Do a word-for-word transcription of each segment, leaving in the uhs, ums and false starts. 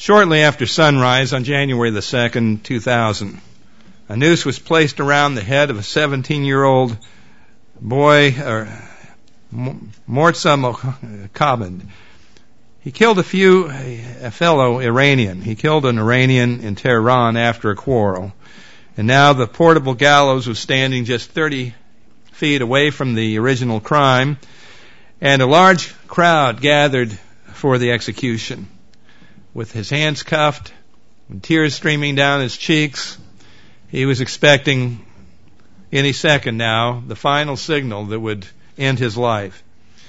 Shortly after sunrise on January the second, two thousand, a noose was placed around the head of a seventeen-year-old boy, or Mortza Mokabbed. He killed a few, a fellow Iranian. He killed an Iranian in Tehran after a quarrel. And now the portable gallows was standing just thirty feet away from the original crime, and a large crowd gathered for the execution. With his hands cuffed and tears streaming down his cheeks, he was expecting any second now the final signal that would end his life.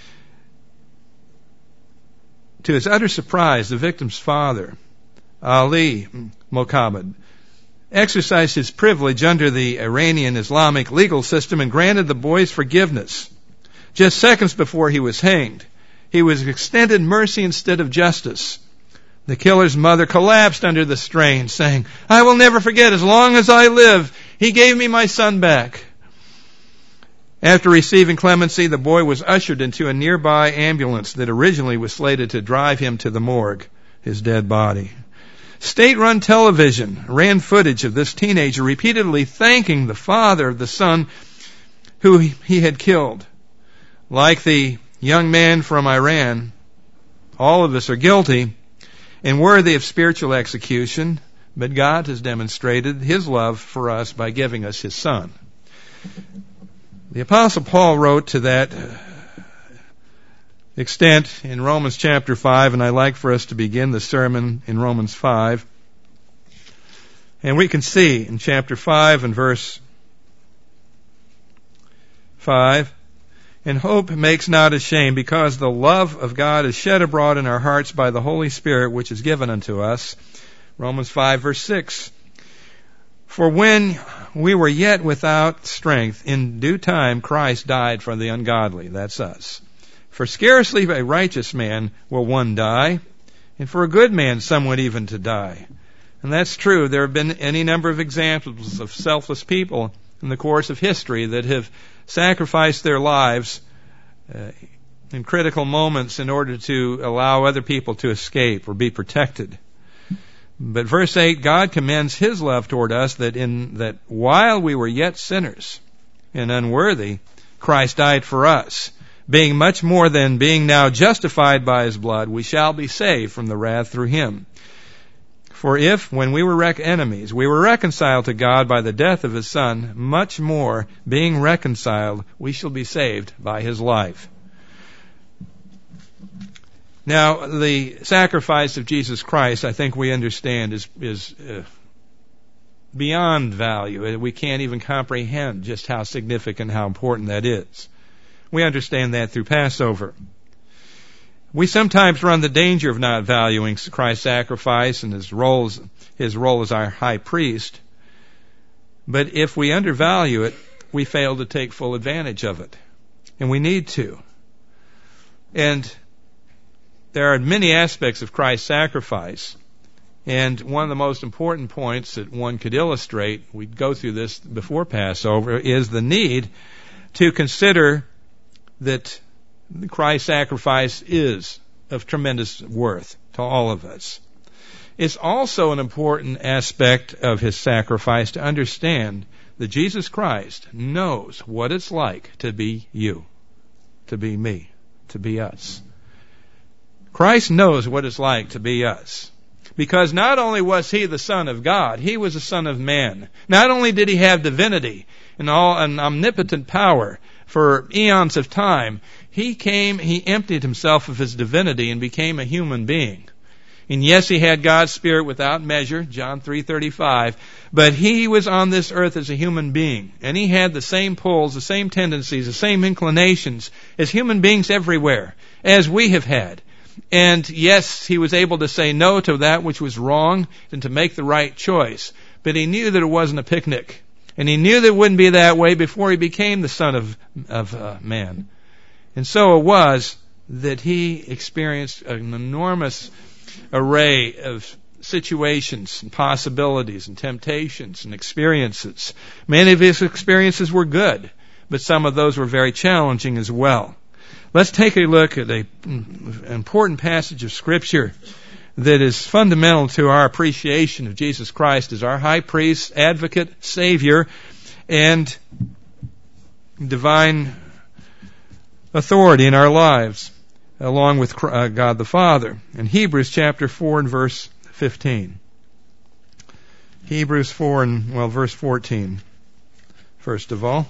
To his utter surprise, the victim's father, Ali Mokabbed, exercised his privilege under the Iranian Islamic legal system and granted the boy's forgiveness. Just seconds before he was hanged, he was extended mercy instead of justice. The killer's mother collapsed under the strain, saying, "I will never forget as long as I live. He gave me my son back." After receiving clemency, the boy was ushered into a nearby ambulance that originally was slated to drive him to the morgue, his dead body. State-run television ran footage of this teenager repeatedly thanking the father of the son who he had killed. Like the young man from Iran, all of us are guilty and worthy of spiritual execution, but God has demonstrated His love for us by giving us His Son. The Apostle Paul wrote to that extent in Romans chapter five, and I'd like for us to begin the sermon in Romans five. And we can see in chapter five and verse five, "And hope makes not ashamed, because the love of God is shed abroad in our hearts by the Holy Spirit, which is given unto us." Romans five verse six. "For when we were yet without strength, in due time Christ died for the ungodly." That's us. "For scarcely a righteous man will one die, and for a good man someone even to die." And that's true. There have been any number of examples of selfless people in the course of history that have sacrificed their lives uh, in critical moments in order to allow other people to escape or be protected. But verse eight, God commends His love toward us, that in that while we were yet sinners and unworthy, Christ died for us. Being much more than being now justified by His blood, we shall be saved from the wrath through Him. For if, when we were rec- enemies, we were reconciled to God by the death of His Son, much more, being reconciled, we shall be saved by His life. Now, the sacrifice of Jesus Christ, I think we understand, is, is uh, beyond value. We can't even comprehend just how significant, how important that is. We understand that through Passover. We sometimes run the danger of not valuing Christ's sacrifice and his role as, his role as our high priest. But if we undervalue it, we fail to take full advantage of it. And we need to. And there are many aspects of Christ's sacrifice. And one of the most important points that one could illustrate, we'd go through this before Passover, is the need to consider that Christ's sacrifice is of tremendous worth to all of us. It's also an important aspect of His sacrifice to understand that Jesus Christ knows what it's like to be you, to be me, to be us. Christ knows what it's like to be us. Because not only was He the Son of God, He was the Son of man. Not only did He have divinity and all an omnipotent power for eons of time, He came, He emptied Himself of His divinity and became a human being. And yes, He had God's Spirit without measure, John three thirty-five, but He was on this earth as a human being. And He had the same pulls, the same tendencies, the same inclinations as human beings everywhere, as we have had. And yes, He was able to say no to that which was wrong and to make the right choice. But He knew that it wasn't a picnic. And He knew that it wouldn't be that way before He became the Son of, of uh, man. And so it was that He experienced an enormous array of situations and possibilities and temptations and experiences. Many of His experiences were good, but some of those were very challenging as well. Let's take a look at an important passage of Scripture that is fundamental to our appreciation of Jesus Christ as our high priest, advocate, Savior, and divine authority in our lives, along with God the Father. In Hebrews chapter four and verse fifteen. Hebrews four and, well, verse fourteen, first of all.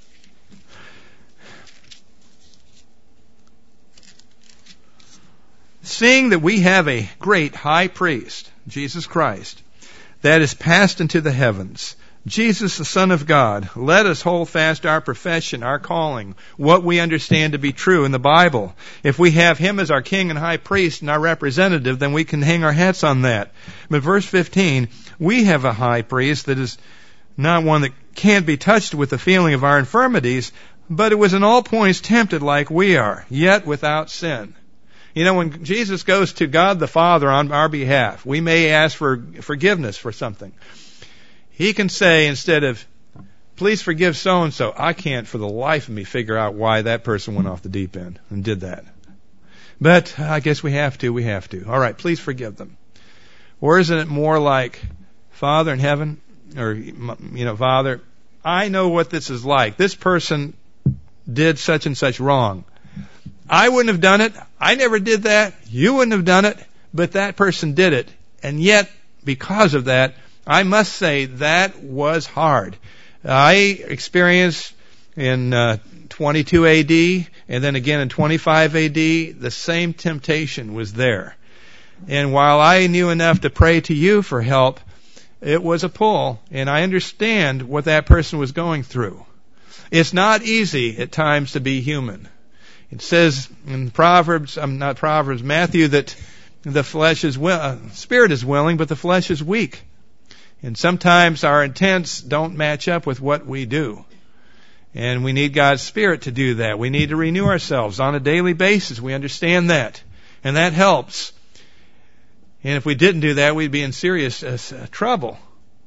Seeing that we have a great high priest, Jesus Christ, that is passed into the heavens, Jesus, the Son of God, let us hold fast our profession, our calling, what we understand to be true in the Bible. If we have Him as our King and High Priest and our representative, then we can hang our hats on that. But verse fifteen, we have a high priest that is not one that can't be touched with the feeling of our infirmities, but it was in all points tempted like we are, yet without sin. You know, when Jesus goes to God the Father on our behalf, we may ask for forgiveness for something. He can say, instead of, please forgive so-and-so, I can't for the life of me figure out why that person went off the deep end and did that. But I guess we have to, we have to. All right, please forgive them. Or isn't it more like, Father in heaven, or, you know, Father, I know what this is like. This person did such and such wrong. I wouldn't have done it. I never did that. You wouldn't have done it. But that person did it. And yet, because of that, I must say that was hard. I experienced in uh, twenty-two A D and then again in twenty-five A D, the same temptation was there. And while I knew enough to pray to you for help, it was a pull, and I understand what that person was going through. It's not easy at times to be human. It says in Proverbs, um, not Proverbs, Matthew, that the flesh is will, uh, spirit is willing, but the flesh is weak. And sometimes our intents don't match up with what we do. And we need God's Spirit to do that. We need to renew ourselves on a daily basis. We understand that. And that helps. And if we didn't do that, we'd be in serious uh, trouble.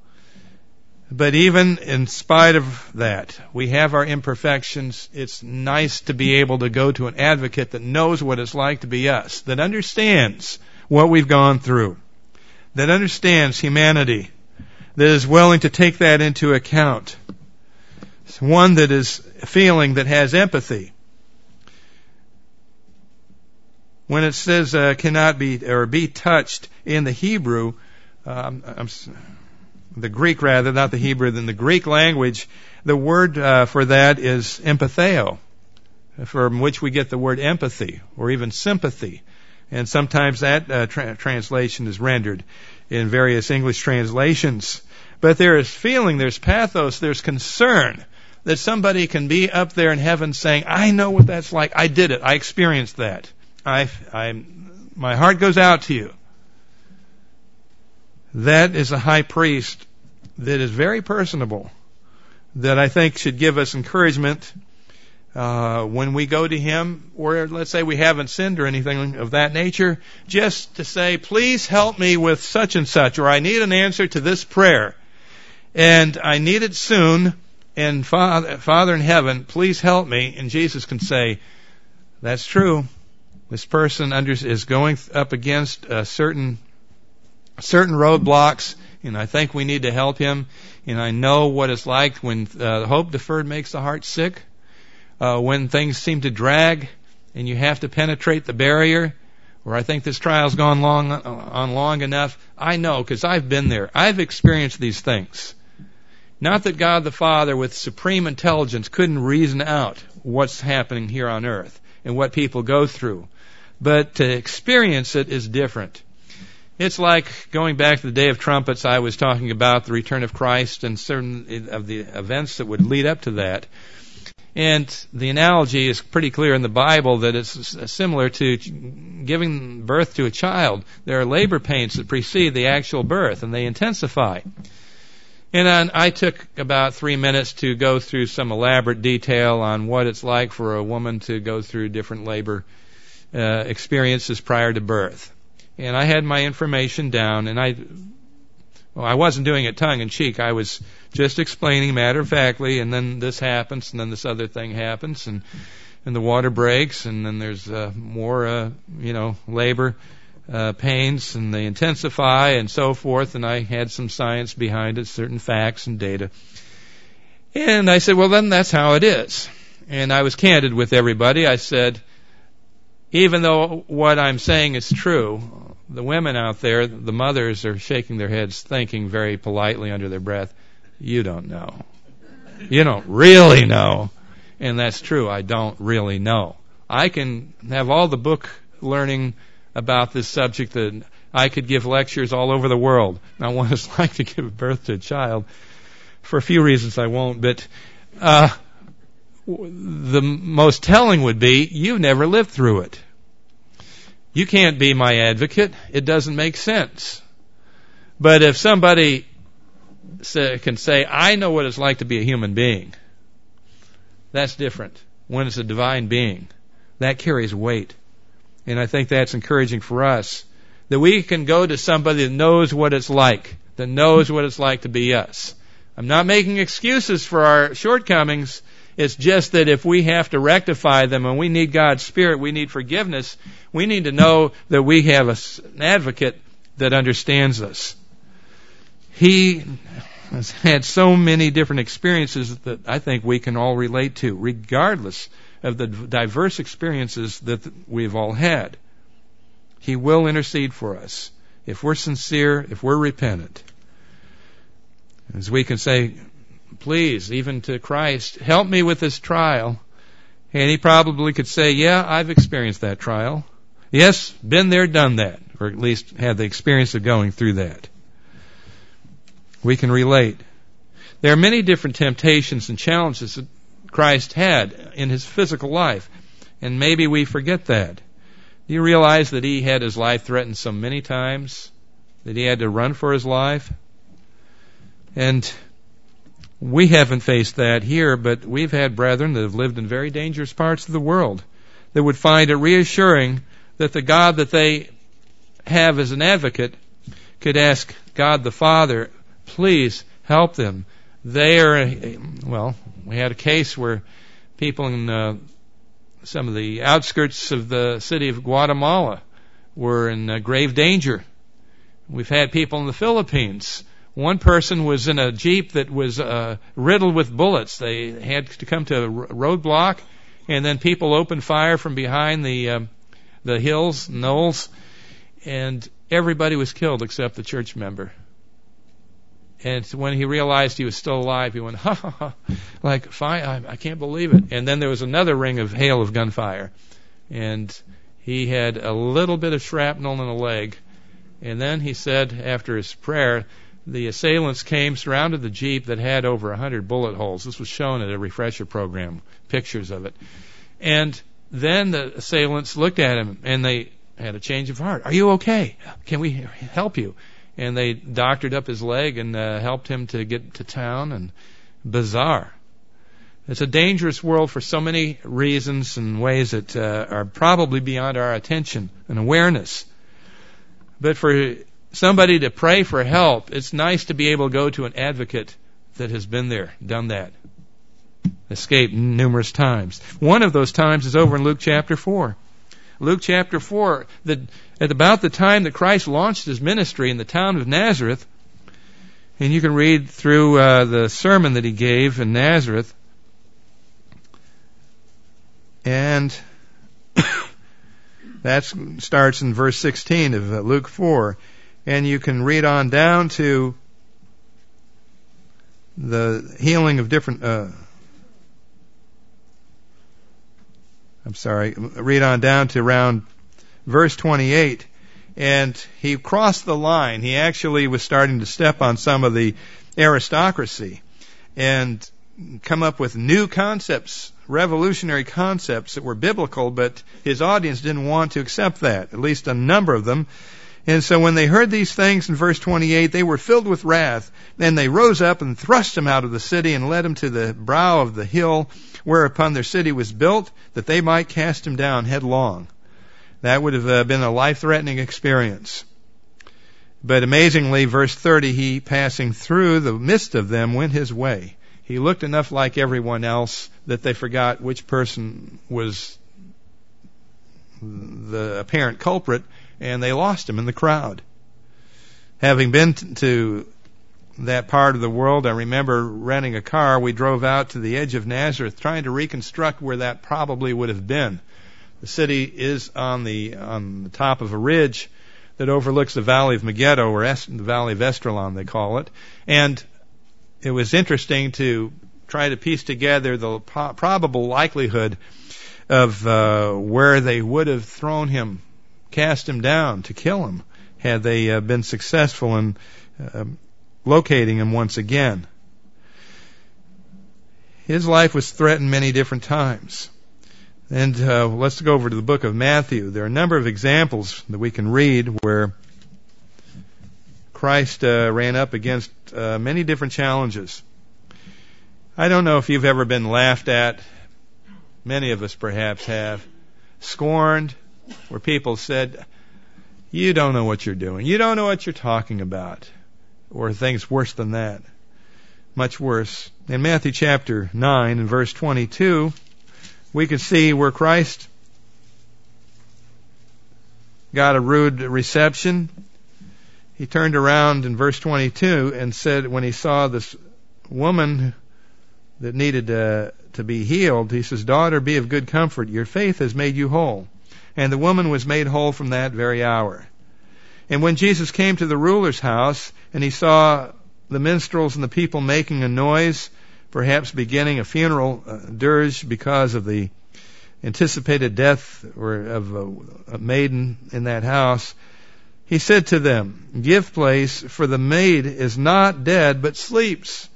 But even in spite of that, we have our imperfections. It's nice to be able to go to an advocate that knows what it's like to be us, that understands what we've gone through, that understands humanity, that is willing to take that into account. It's one that is feeling, that has empathy. When it says uh, cannot be or be touched in the Hebrew, um, I'm, the Greek rather, not the Hebrew, than the Greek language, the word uh, for that is empatheo, from which we get the word empathy or even sympathy. And sometimes that uh, tra- translation is rendered in various English translations. But there is feeling, there's pathos, there's concern that somebody can be up there in heaven saying, I know what that's like. I did it. I experienced that. I, I, my heart goes out to you. That is a high priest that is very personable, that I think should give us encouragement uh, when we go to him, or let's say we haven't sinned or anything of that nature, just to say, please help me with such and such, or I need an answer to this prayer, and I need it soon, and Father, Father in heaven, please help me. And Jesus can say, that's true. This person under, is going up against a certain certain roadblocks, and I think we need to help him. And I know what it's like when uh, hope deferred makes the heart sick, uh, when things seem to drag and you have to penetrate the barrier, or I think this trial's gone long uh, on long enough. I know, because I've been there. I've experienced these things. Not that God the Father with supreme intelligence couldn't reason out what's happening here on earth and what people go through, but to experience it is different. It's like going back to the Day of Trumpets. I was talking about the return of Christ and certain of the events that would lead up to that. And the analogy is pretty clear in the Bible that it's similar to giving birth to a child. There are labor pains that precede the actual birth, and they intensify. And I took about three minutes to go through some elaborate detail on what it's like for a woman to go through different labor uh, experiences prior to birth. And I had my information down, and I, well, I wasn't doing it tongue-in-cheek. I was just explaining matter-of-factly, and then this happens, and then this other thing happens, and, and the water breaks, and then there's uh, more, uh, you know, labor uh, pains, and they intensify and so forth, and I had some science behind it, certain facts and data. And I said, well, then that's how it is. And I was candid with everybody. I said, even though what I'm saying is true, the women out there, the mothers, are shaking their heads, thinking very politely under their breath, you don't know. You don't really know. And that's true. I don't really know. I can have all the book learning about this subject, that I could give lectures all over the world on what it's like to give birth to a child. For a few reasons I won't, but uh, the most telling would be, you've never lived through it. You can't be my advocate. It doesn't make sense. But if somebody say, can say, I know what it's like to be a human being, that's different. When it's a divine being, that carries weight. And I think that's encouraging for us, that we can go to somebody that knows what it's like, that knows what it's like to be us. I'm not making excuses for our shortcomings. It's just that if we have to rectify them and we need God's Spirit, we need forgiveness, we need to know that we have a, an advocate that understands us. He has had so many different experiences that I think we can all relate to, regardless of the diverse experiences that we've all had. He will intercede for us if we're sincere, if we're repentant. As we can say, please, even to Christ, help me with this trial. And he probably could say, yeah, I've experienced that trial. Yes, been there, done that. Or at least had the experience of going through that. We can relate. There are many different temptations and challenges that Christ had in his physical life. And maybe we forget that. Do you realize that he had his life threatened so many times? That he had to run for his life? And we haven't faced that here, but we've had brethren that have lived in very dangerous parts of the world that would find it reassuring that the God that they have as an advocate could ask God the Father, please help them. They are, well, we had a case where people in uh, some of the outskirts of the city of Guatemala were in uh, grave danger. We've had people in the Philippines. One person was in a Jeep that was uh, riddled with bullets. They had to come to a roadblock, and then people opened fire from behind the uh, the hills, knolls, and everybody was killed except the church member. And when he realized he was still alive, he went, ha, ha, ha, like, fine, I, I can't believe it. And then there was another ring of hail of gunfire. And he had a little bit of shrapnel in the leg. And then he said, after his prayer, the assailants came, surrounded the Jeep that had over a hundred bullet holes. This was shown at a refresher program, pictures of it. And then the assailants looked at him, and they had a change of heart. Are you okay? Can we help you? And they doctored up his leg and uh, helped him to get to town. And bizarre. It's a dangerous world for so many reasons and ways that uh, are probably beyond our attention and awareness. But for somebody to pray for help, it's nice to be able to go to an advocate that has been there, done that, escaped numerous times. One of those times is over in Luke chapter four. Luke chapter four, that at about the time that Christ launched his ministry in the town of Nazareth, and you can read through uh, the sermon that he gave in Nazareth, and that starts in verse sixteen of uh, Luke four, and you can read on down to the healing of different uh, I'm sorry, read on down to around verse twenty-eight, and he crossed the line. He actually was starting to step on some of the aristocracy and come up with new concepts, revolutionary concepts that were biblical, but his audience didn't want to accept that, at least a number of them. And so when they heard these things in verse twenty-eight, they were filled with wrath. Then they rose up and thrust him out of the city and led him to the brow of the hill whereupon their city was built, that they might cast him down headlong. That would have uh, been a life-threatening experience. But amazingly, verse thirty, he, passing through the midst of them, went his way. He looked enough like everyone else that they forgot which person was the apparent culprit, and they lost him in the crowd. Having been t- to that part of the world, I remember renting a car. We drove out to the edge of Nazareth, trying to reconstruct where that probably would have been. The city is on the on the top of a ridge that overlooks the Valley of Megiddo, or es- the Valley of Esdraelon, they call it. And it was interesting to try to piece together the po- probable likelihood of uh, where they would have thrown him, cast him down to kill him, had they uh, been successful in uh, locating him once again. His life was threatened many different times. And uh, let's go over to the book of Matthew. There are a number of examples that we can read where Christ uh, ran up against uh, many different challenges. I don't know if you've ever been laughed at. Many of us perhaps have. Scorned, where people said, "You don't know what you're doing. You don't know what you're talking about." Or things worse than that. Much worse. In Matthew chapter nine and verse twenty-two, we can see where Christ got a rude reception. He turned around in verse twenty-two and said, when he saw this woman that needed uh, to be healed, he says, "Daughter, be of good comfort. Your faith has made you whole." And the woman was made whole from that very hour. And when Jesus came to the ruler's house and he saw the minstrels and the people making a noise, perhaps beginning a funeral uh, dirge because of the anticipated death or of a, a maiden in that house, he said to them, "Give place, for the maid is not dead, but sleeps."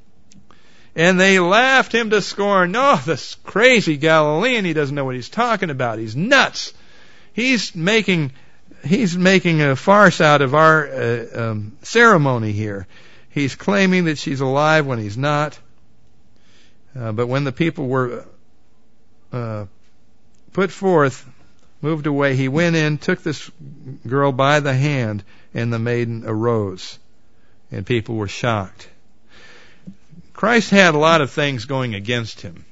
And they laughed him to scorn. "No, this crazy Galilean, he doesn't know what he's talking about. He's nuts. He's making he's making a farce out of our uh, um, ceremony here. He's claiming that she's alive when he's not." Uh, but when the people were uh, put forth, moved away, he went in, took this girl by the hand, and the maiden arose. And people were shocked. Christ had a lot of things going against him,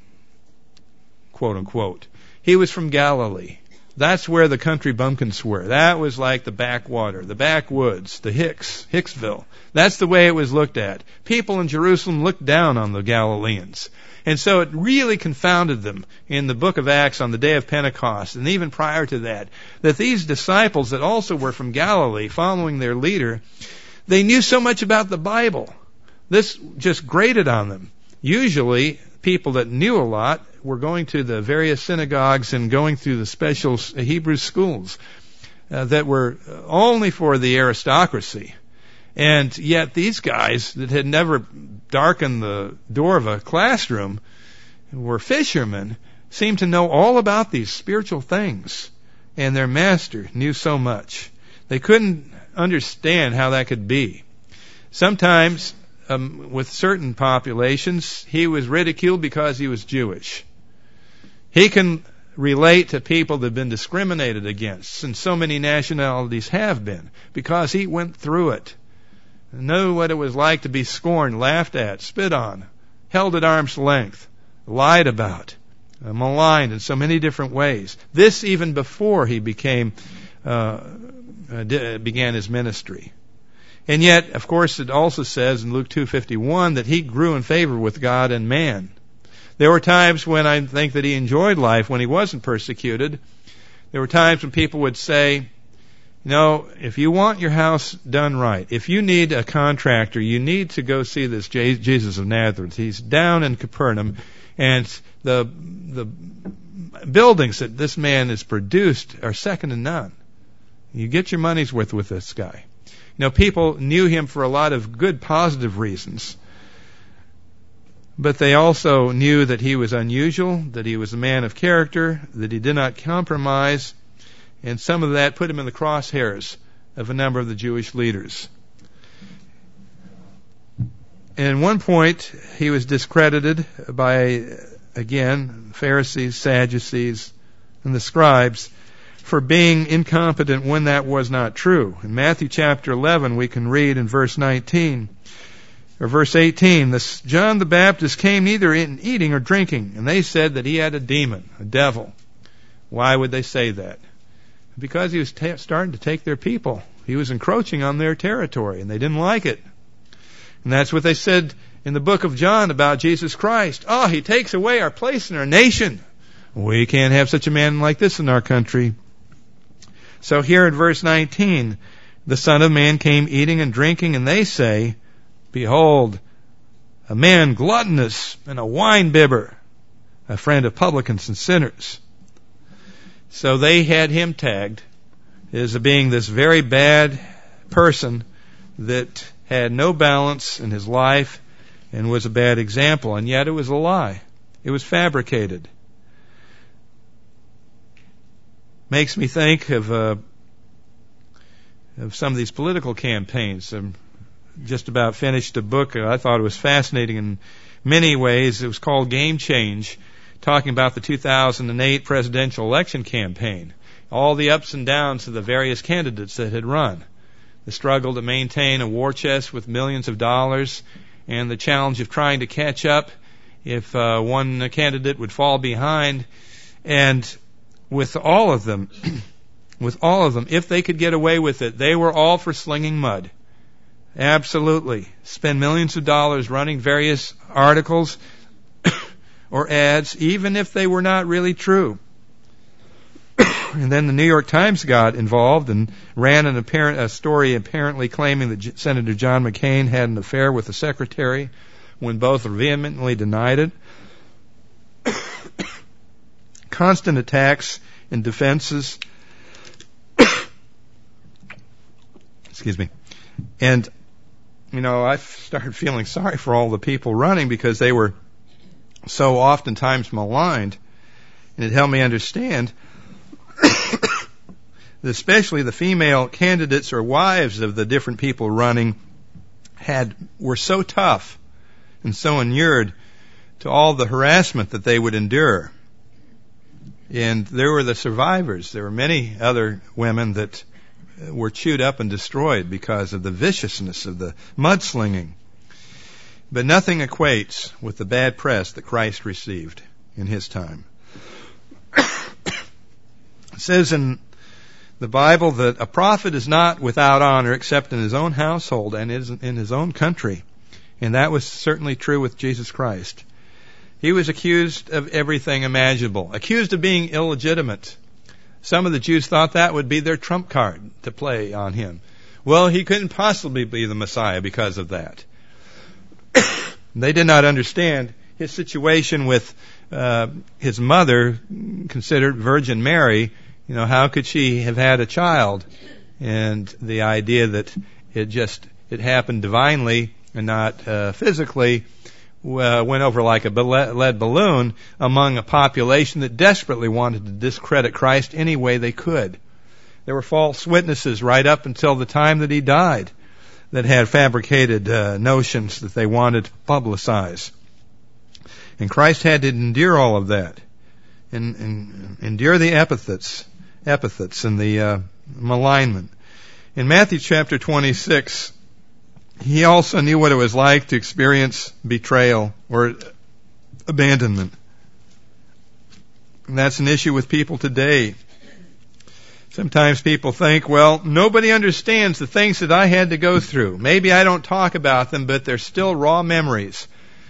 quote unquote. He was from Galilee. That's where the country bumpkins were. That was like the backwater, the backwoods, the Hicks, Hicksville. That's the way it was looked at. People in Jerusalem looked down on the Galileans. And so it really confounded them in the book of Acts on the day of Pentecost, and even prior to that, that these disciples that also were from Galilee, following their leader, they knew so much about the Bible. This just grated on them. Usually, people that knew a lot were going to the various synagogues and going through the special Hebrew schools uh, that were only for the aristocracy. And yet these guys that had never darkened the door of a classroom, were fishermen, seemed to know all about these spiritual things. And their master knew so much. They couldn't understand how that could be. Sometimes, um, with certain populations, he was ridiculed because he was Jewish. He can relate to people that have been discriminated against, and so many nationalities have been, because he went through it. Knew what it was like to be scorned, laughed at, spit on, held at arm's length, lied about, uh, maligned in so many different ways. This even before he became uh, uh, d- began his ministry. And yet, of course, it also says in Luke two fifty-one that he grew in favor with God and man. There were times when I think that he enjoyed life when he wasn't persecuted. There were times when people would say, "No, if you want your house done right, if you need a contractor, you need to go see this Jesus of Nazareth. He's down in Capernaum, and the the buildings that this man has produced are second to none. You get your money's worth with this guy." You know, people knew him for a lot of good, positive reasons. But they also knew that he was unusual, that he was a man of character, that he did not compromise, and some of that put him in the crosshairs of a number of the Jewish leaders. And at one point, he was discredited by, again, Pharisees, Sadducees, and the scribes for being incompetent when that was not true. In Matthew chapter eleven, we can read in verse nineteen, or verse eighteen, this John the Baptist came neither in eating or drinking, and they said that he had a demon, a devil. Why would they say that? Because he was ta- starting to take their people. He was encroaching on their territory, and they didn't like it. And that's what they said in the book of John about Jesus Christ. Oh, he takes away our place in our nation. We can't have such a man like this in our country. So here in verse nineteen, the Son of Man came eating and drinking, and they say, Behold, a man gluttonous and a wine-bibber, a friend of publicans and sinners. So they had him tagged as being this very bad person that had no balance in his life and was a bad example. And yet it was a lie. It was fabricated. Makes me think of uh, of some of these political campaigns. I'm just about finished a book. I thought it was fascinating in many ways. It was called Game Change, talking about the two thousand eight presidential election campaign, all the ups and downs of the various candidates that had run, the struggle to maintain a war chest with millions of dollars, and the challenge of trying to catch up if uh, one candidate would fall behind. And with all of them, with all of them, if they could get away with it, they were all for slinging mud. Absolutely. Spend millions of dollars running various articles or ads, even if they were not really true. And then the New York Times got involved and ran an apparent, a story apparently claiming that J- Senator John McCain had an affair with the secretary, when both vehemently denied it. Constant attacks and defenses. Excuse me. And, you know, I started feeling sorry for all the people running because they were so oftentimes maligned. And it helped me understand that especially the female candidates or wives of the different people running had were so tough and so inured to all the harassment that they would endure. And there were the survivors. There were many other women that were chewed up and destroyed because of the viciousness of the mudslinging. But nothing equates with the bad press that Christ received in his time. It says in the Bible that a prophet is not without honor except in his own household and in his own country. And that was certainly true with Jesus Christ. He was accused of everything imaginable, accused of being illegitimate. Some of the Jews thought that would be their trump card to play on him. Well, he couldn't possibly be the Messiah because of that. They did not understand his situation with uh, his mother, considered Virgin Mary. You know, how could she have had a child? And the idea that it just, it happened divinely and not uh, physically uh, went over like a lead balloon among a population that desperately wanted to discredit Christ any way they could. There were false witnesses right up until the time that he died that had fabricated uh, notions that they wanted to publicize. And Christ had to endure all of that and, and endure the epithets, epithets and the uh, malignment. In Matthew chapter twenty-six, he also knew what it was like to experience betrayal or abandonment. And that's an issue with people today. Sometimes people think, well, nobody understands the things that I had to go through. Maybe I don't talk about them, but they're still raw memories.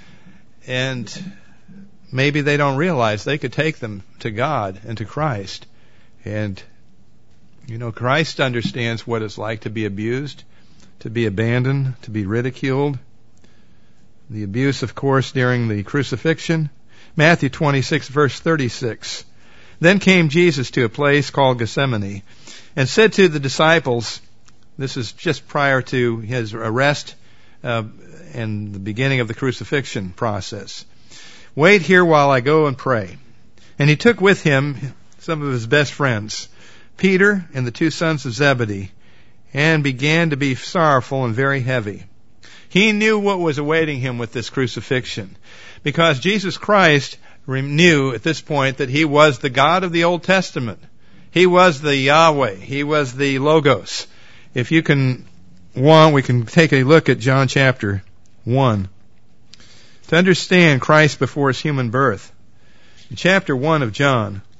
And maybe they don't realize they could take them to God and to Christ. And, you know, Christ understands what it's like to be abused, to be abandoned, to be ridiculed. The abuse, of course, during the crucifixion. Matthew twenty-six, verse thirty-six. Then came Jesus to a place called Gethsemane and said to the disciples, this is just prior to his arrest uh, and the beginning of the crucifixion process, wait here while I go and pray. And he took with him some of his best friends, Peter and the two sons of Zebedee, and began to be sorrowful and very heavy. He knew what was awaiting him with this crucifixion, because Jesus Christ knew at this point that he was the God of the Old Testament. He was the Yahweh. He was the Logos. If you can want, we can take a look at John chapter one. To understand Christ before his human birth. In chapter one of John,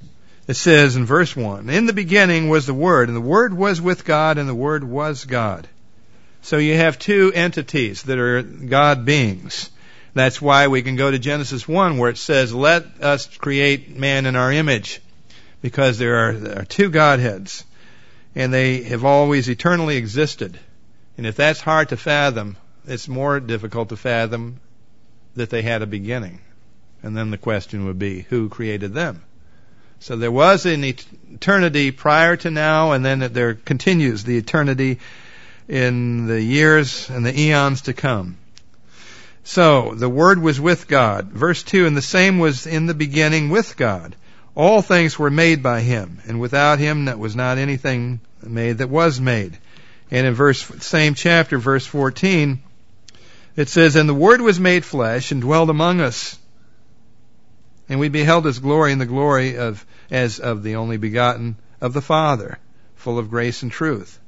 It says in verse one, in the beginning was the Word, and the Word was with God, and the Word was God. So you have two entities that are God beings. That's why we can go to Genesis one where it says, let us create man in our image, because there are, there are two Godheads, and they have always eternally existed. And if that's hard to fathom, it's more difficult to fathom that they had a beginning. And then the question would be, who created them? So there was an eternity prior to now, and then there continues the eternity in the years and the eons to come. So, the Word was with God. Verse two, and the same was in the beginning with God. All things were made by Him, and without Him that was not anything made that was made. And in verse, same chapter, verse fourteen, it says, and the Word was made flesh and dwelled among us. And we beheld His glory, and the glory of as of the only begotten of the Father, full of grace and truth.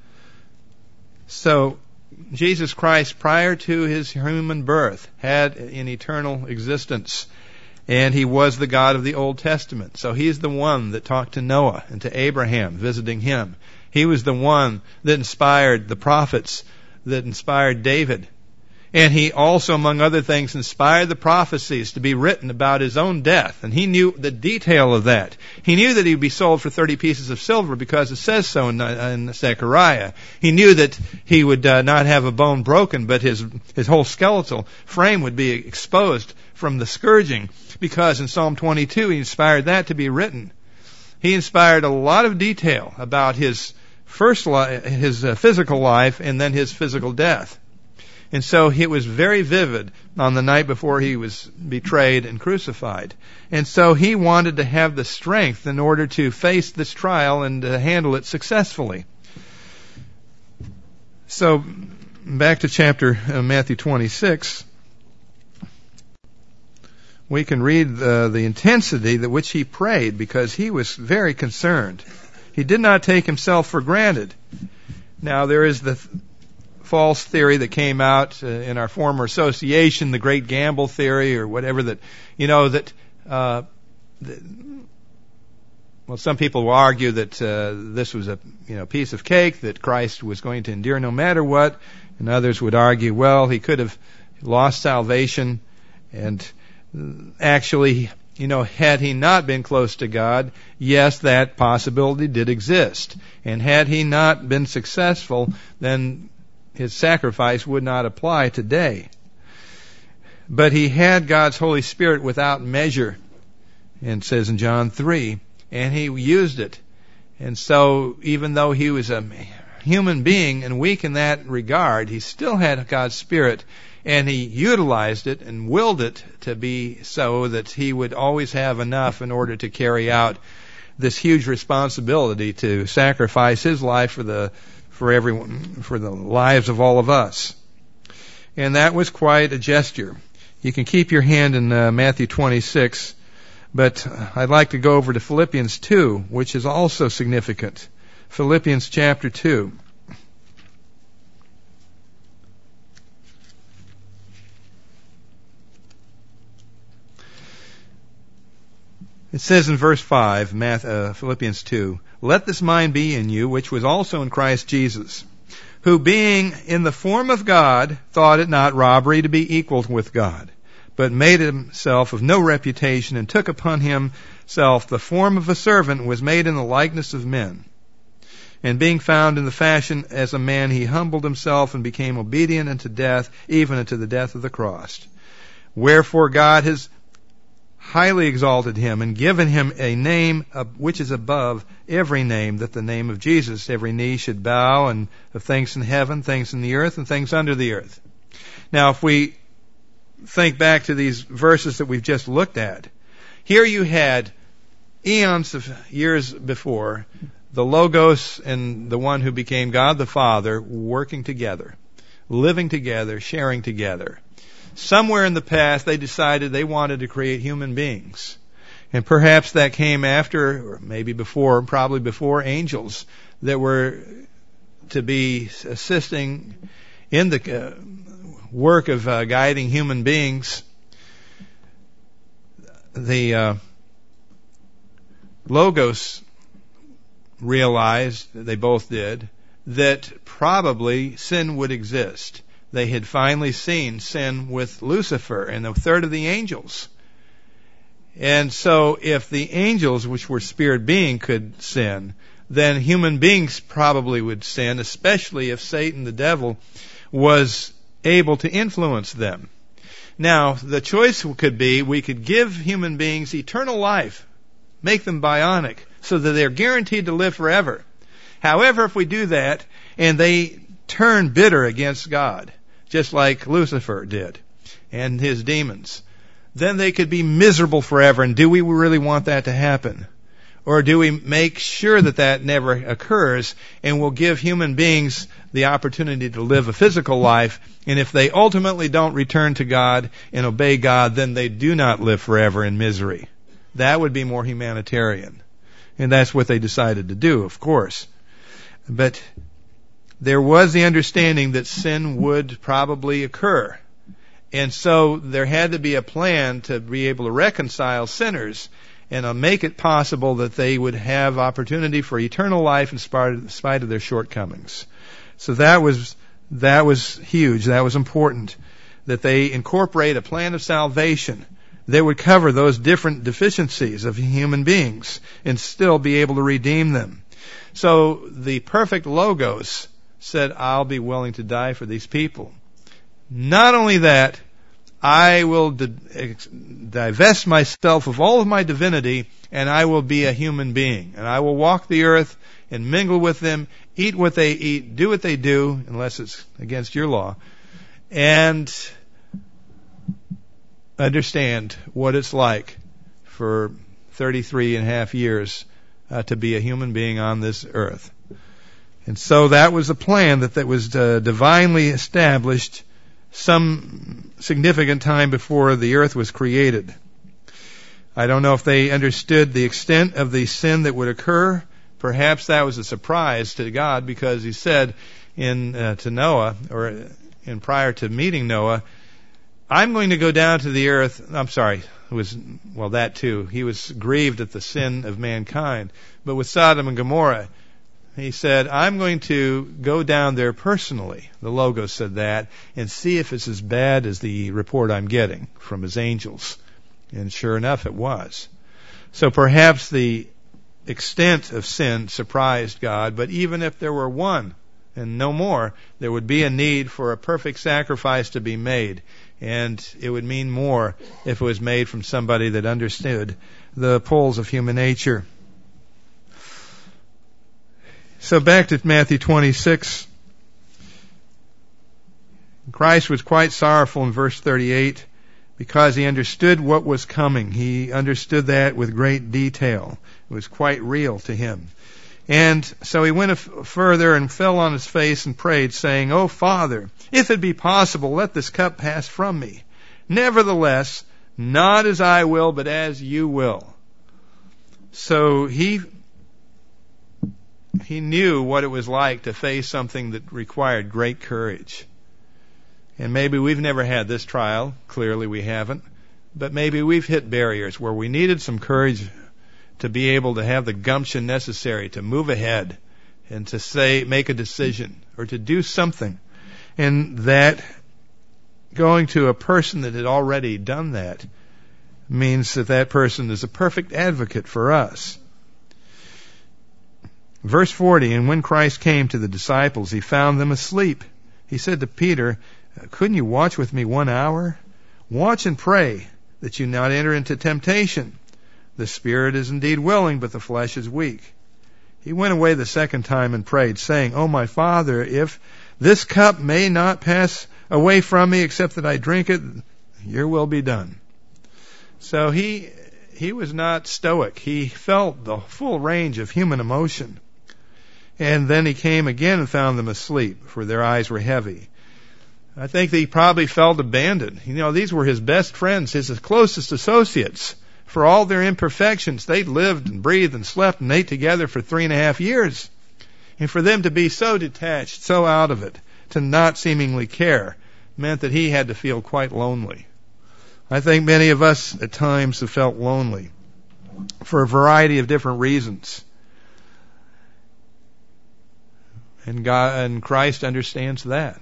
So, Jesus Christ, prior to His human birth, had an eternal existence. And He was the God of the Old Testament. So He's the one that talked to Noah and to Abraham, visiting him. He was the one that inspired the prophets, that inspired David. And He also, among other things, inspired the prophecies to be written about His own death. And He knew the detail of that. He knew that He would be sold for thirty pieces of silver because it says so in, in Zechariah. He knew that He would uh, not have a bone broken, but His, his whole skeletal frame would be exposed from the scourging, because in Psalm twenty-two He inspired that to be written. He inspired a lot of detail about His first li- His uh, physical life and then His physical death. And so it was very vivid on the night before He was betrayed and crucified. And so He wanted to have the strength in order to face this trial and to handle it successfully. So back to chapter uh, Matthew twenty-six, we can read uh, the intensity that which He prayed, because He was very concerned. He did not take Himself for granted. Now there is the th- false theory that came out uh, in our former association, the Great Gamble theory, or whatever, that, you know, that, uh, that well, some people will argue that uh, this was a, you know, piece of cake, that Christ was going to endure no matter what, and others would argue, well, He could have lost salvation, and actually, you know, had He not been close to God, yes, that possibility did exist. And had He not been successful, then His sacrifice would not apply today. But He had God's Holy Spirit without measure, and it says in John three, and He used it. And so even though He was a human being and weak in that regard, He still had God's Spirit, and He utilized it and willed it to be so that He would always have enough in order to carry out this huge responsibility to sacrifice His life for the for everyone, for the lives of all of us. And that was quite a gesture. You can keep your hand in uh, Matthew twenty-six, but I'd like to go over to Philippians two, which is also significant. Philippians chapter two. It says in verse five, Philippians two, let this mind be in you, which was also in Christ Jesus, who being in the form of God, thought it not robbery to be equal with God, but made Himself of no reputation, and took upon Himself the form of a servant, and was made in the likeness of men. And being found in the fashion as a man, He humbled Himself, and became obedient unto death, even unto the death of the cross. Wherefore God has highly exalted Him, and given Him a name which is above every name, that the name of Jesus every knee should bow, and of things in heaven, things in the earth, and things under the earth. Now, if we think back to these verses that we've just looked at, here you had eons of years before the Logos and the one who became God the Father working together, living together, sharing together. Somewhere in the past, they decided they wanted to create human beings. And perhaps that came after, or maybe before, probably before angels that were to be assisting in the uh, work of uh, guiding human beings. The uh, Logos realized, they both did, that probably sin would exist. They had finally seen sin with Lucifer and a third of the angels. And so if the angels, which were spirit beings, could sin, then human beings probably would sin, especially if Satan, the devil, was able to influence them. Now, the choice could be we could give human beings eternal life, make them bionic, so that they're guaranteed to live forever. However, if we do that, and they turn bitter against God, just like Lucifer did, and his demons, then they could be miserable forever. And do we really want that to happen? Or do we make sure that that never occurs, and we'll give human beings the opportunity to live a physical life, and if they ultimately don't return to God and obey God, then they do not live forever in misery? That would be more humanitarian. And that's what they decided to do, of course. But there was the understanding that sin would probably occur. And so there had to be a plan to be able to reconcile sinners and uh, make it possible that they would have opportunity for eternal life in spite of their shortcomings. So that was that was huge. That was important, that they incorporate a plan of salvation that would cover those different deficiencies of human beings and still be able to redeem them. So the perfect Logos said, I'll be willing to die for these people. Not only that, I will divest myself of all of my divinity, and I will be a human being. And I will walk the earth and mingle with them, eat what they eat, do what they do, unless it's against your law, and understand what it's like for thirty-three and a half years uh, to be a human being on this earth. And so that was a plan that, that was uh, divinely established some significant time before the earth was created. I don't know if they understood the extent of the sin that would occur. Perhaps that was a surprise to God, because he said in uh, to Noah, or in prior to meeting Noah, I'm going to go down to the earth. I'm sorry, it was, well, that too. He was grieved at the sin of mankind. But with Sodom and Gomorrah, he said, I'm going to go down there personally. The Logos said that, and see if it's as bad as the report I'm getting from his angels. And sure enough, it was. So perhaps the extent of sin surprised God, but even if there were one and no more, there would be a need for a perfect sacrifice to be made. And it would mean more if it was made from somebody that understood the pulls of human nature. So back to Matthew twenty-six. Christ was quite sorrowful in verse thirty-eight because he understood what was coming. He understood that with great detail. It was quite real to him. And so he went further and fell on his face and prayed, saying, O Father, if it be possible, let this cup pass from me. Nevertheless, not as I will, but as you will. So he he knew what it was like to face something that required great courage. And maybe we've never had this trial. Clearly we haven't. But maybe we've hit barriers where we needed some courage to be able to have the gumption necessary to move ahead and to say, make a decision or to do something. And that going to a person that had already done that means that that person is a perfect advocate for us. Verse forty, and when Christ came to the disciples, he found them asleep. He said to Peter, couldn't you watch with me one hour? Watch and pray that you not enter into temptation. The spirit is indeed willing, but the flesh is weak. He went away the second time and prayed, saying, O my Father, if this cup may not pass away from me except that I drink it, your will be done. So he he was not stoic. He felt the full range of human emotion. And then he came again and found them asleep, for their eyes were heavy. I think that he probably felt abandoned. You know, these were his best friends, his closest associates. For all their imperfections, they'd lived and breathed and slept and ate together for three and a half years. And for them to be so detached, so out of it, to not seemingly care, meant that he had to feel quite lonely. I think many of us at times have felt lonely. for a variety of different reasons. And God and Christ understands that.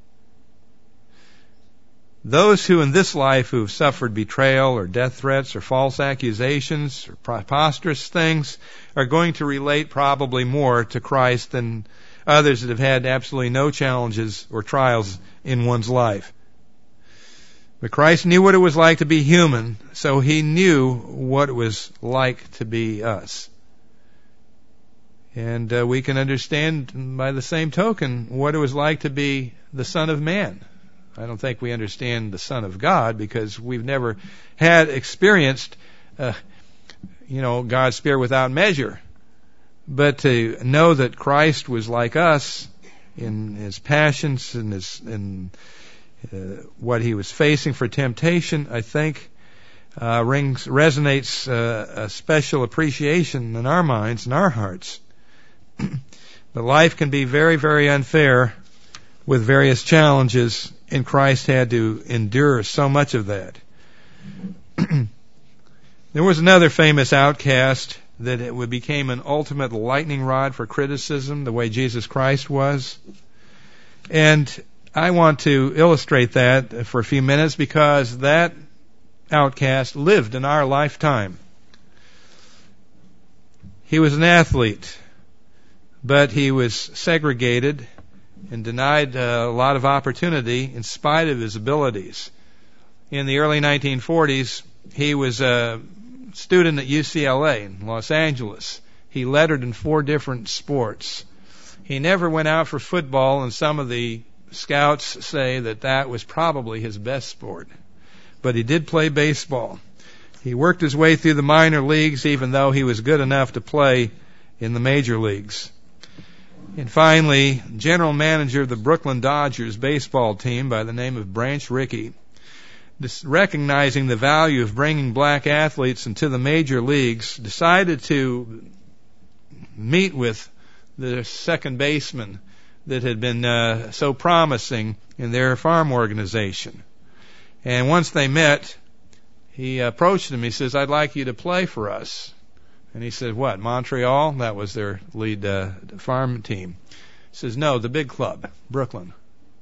Those who in this life who have suffered betrayal or death threats or false accusations or preposterous things are going to relate probably more to Christ than others that have had absolutely no challenges or trials in one's life. But Christ knew what it was like to be human, so he knew what it was like to be us. And uh, we can understand by the same token what it was like to be the Son of Man. I don't think we understand the Son of God because we've never had experienced, uh, you know, God's Spirit without measure. But to know that Christ was like us in his passions and his in uh, what he was facing for temptation, I think uh, rings resonates uh, a special appreciation in our minds and our hearts. But life can be very, very unfair with various challenges, and Christ had to endure so much of that. There was another famous outcast that it became an ultimate lightning rod for criticism, the way Jesus Christ was. And I want to illustrate that for a few minutes because that outcast lived in our lifetime. He was an athlete, but he was segregated and denied uh, a lot of opportunity in spite of his abilities. In the early nineteen forties, he was a student at U C L A in Los Angeles. He lettered in four different sports. He never went out for football, and some of the scouts say that that was probably his best sport. But he did play baseball. He worked his way through the minor leagues, even though he was good enough to play in the major leagues. And finally, general manager of the Brooklyn Dodgers baseball team by the name of Branch Rickey, recognizing the value of bringing black athletes into the major leagues, decided to meet with the second baseman that had been uh, so promising in their farm organization. And once they met, he approached him. He says, "I'd like you to play for us." And he said, "What, Montreal?" That was their lead uh, farm team. He says, "No, the big club, Brooklyn."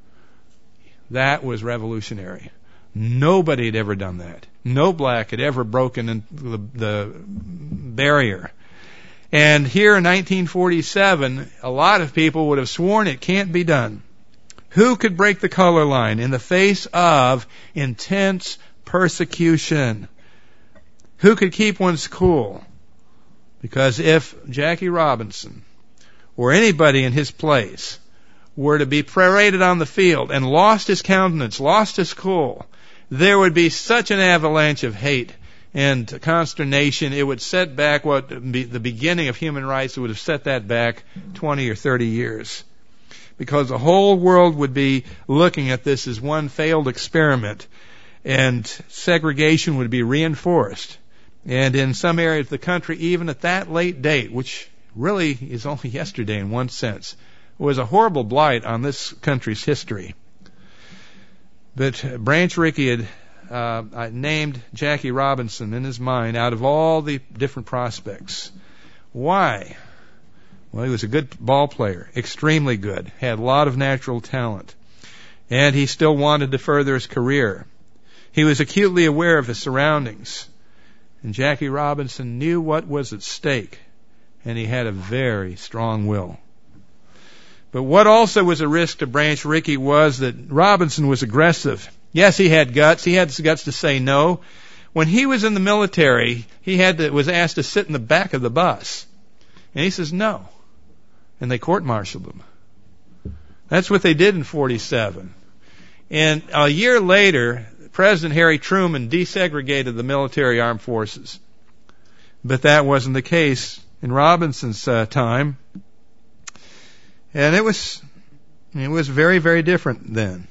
That was revolutionary. Nobody had ever done that. No black had ever broken in the, the barrier. And here in nineteen forty-seven, a lot of people would have sworn it can't be done. Who could break the color line in the face of intense persecution? Who could keep one's cool? Because if Jackie Robinson or anybody in his place were to be paraded on the field and lost his countenance, lost his cool, there would be such an avalanche of hate and consternation. It would set back what the beginning of human rights would have set that back twenty or thirty years. Because the whole world would be looking at this as one failed experiment, and segregation would be reinforced. And in some areas of the country, even at that late date, which really is only yesterday in one sense, was a horrible blight on this country's history. But Branch Rickey had uh, named Jackie Robinson in his mind out of all the different prospects. Why? Well, he was a good ball player, extremely good, had a lot of natural talent, and he still wanted to further his career. He was acutely aware of his surroundings. And Jackie Robinson knew what was at stake, and he had a very strong will. But what also was a risk to Branch Rickey was that Robinson was aggressive. Yes, he had guts. He had the guts to say no. When he was in the military, he had to, was asked to sit in the back of the bus. And he says no. And they court-martialed him. That's what they did in forty-seven. And a year later, President Harry Truman desegregated the military armed forces. But that wasn't the case in Robinson's uh, time. And it was it was very, very different then.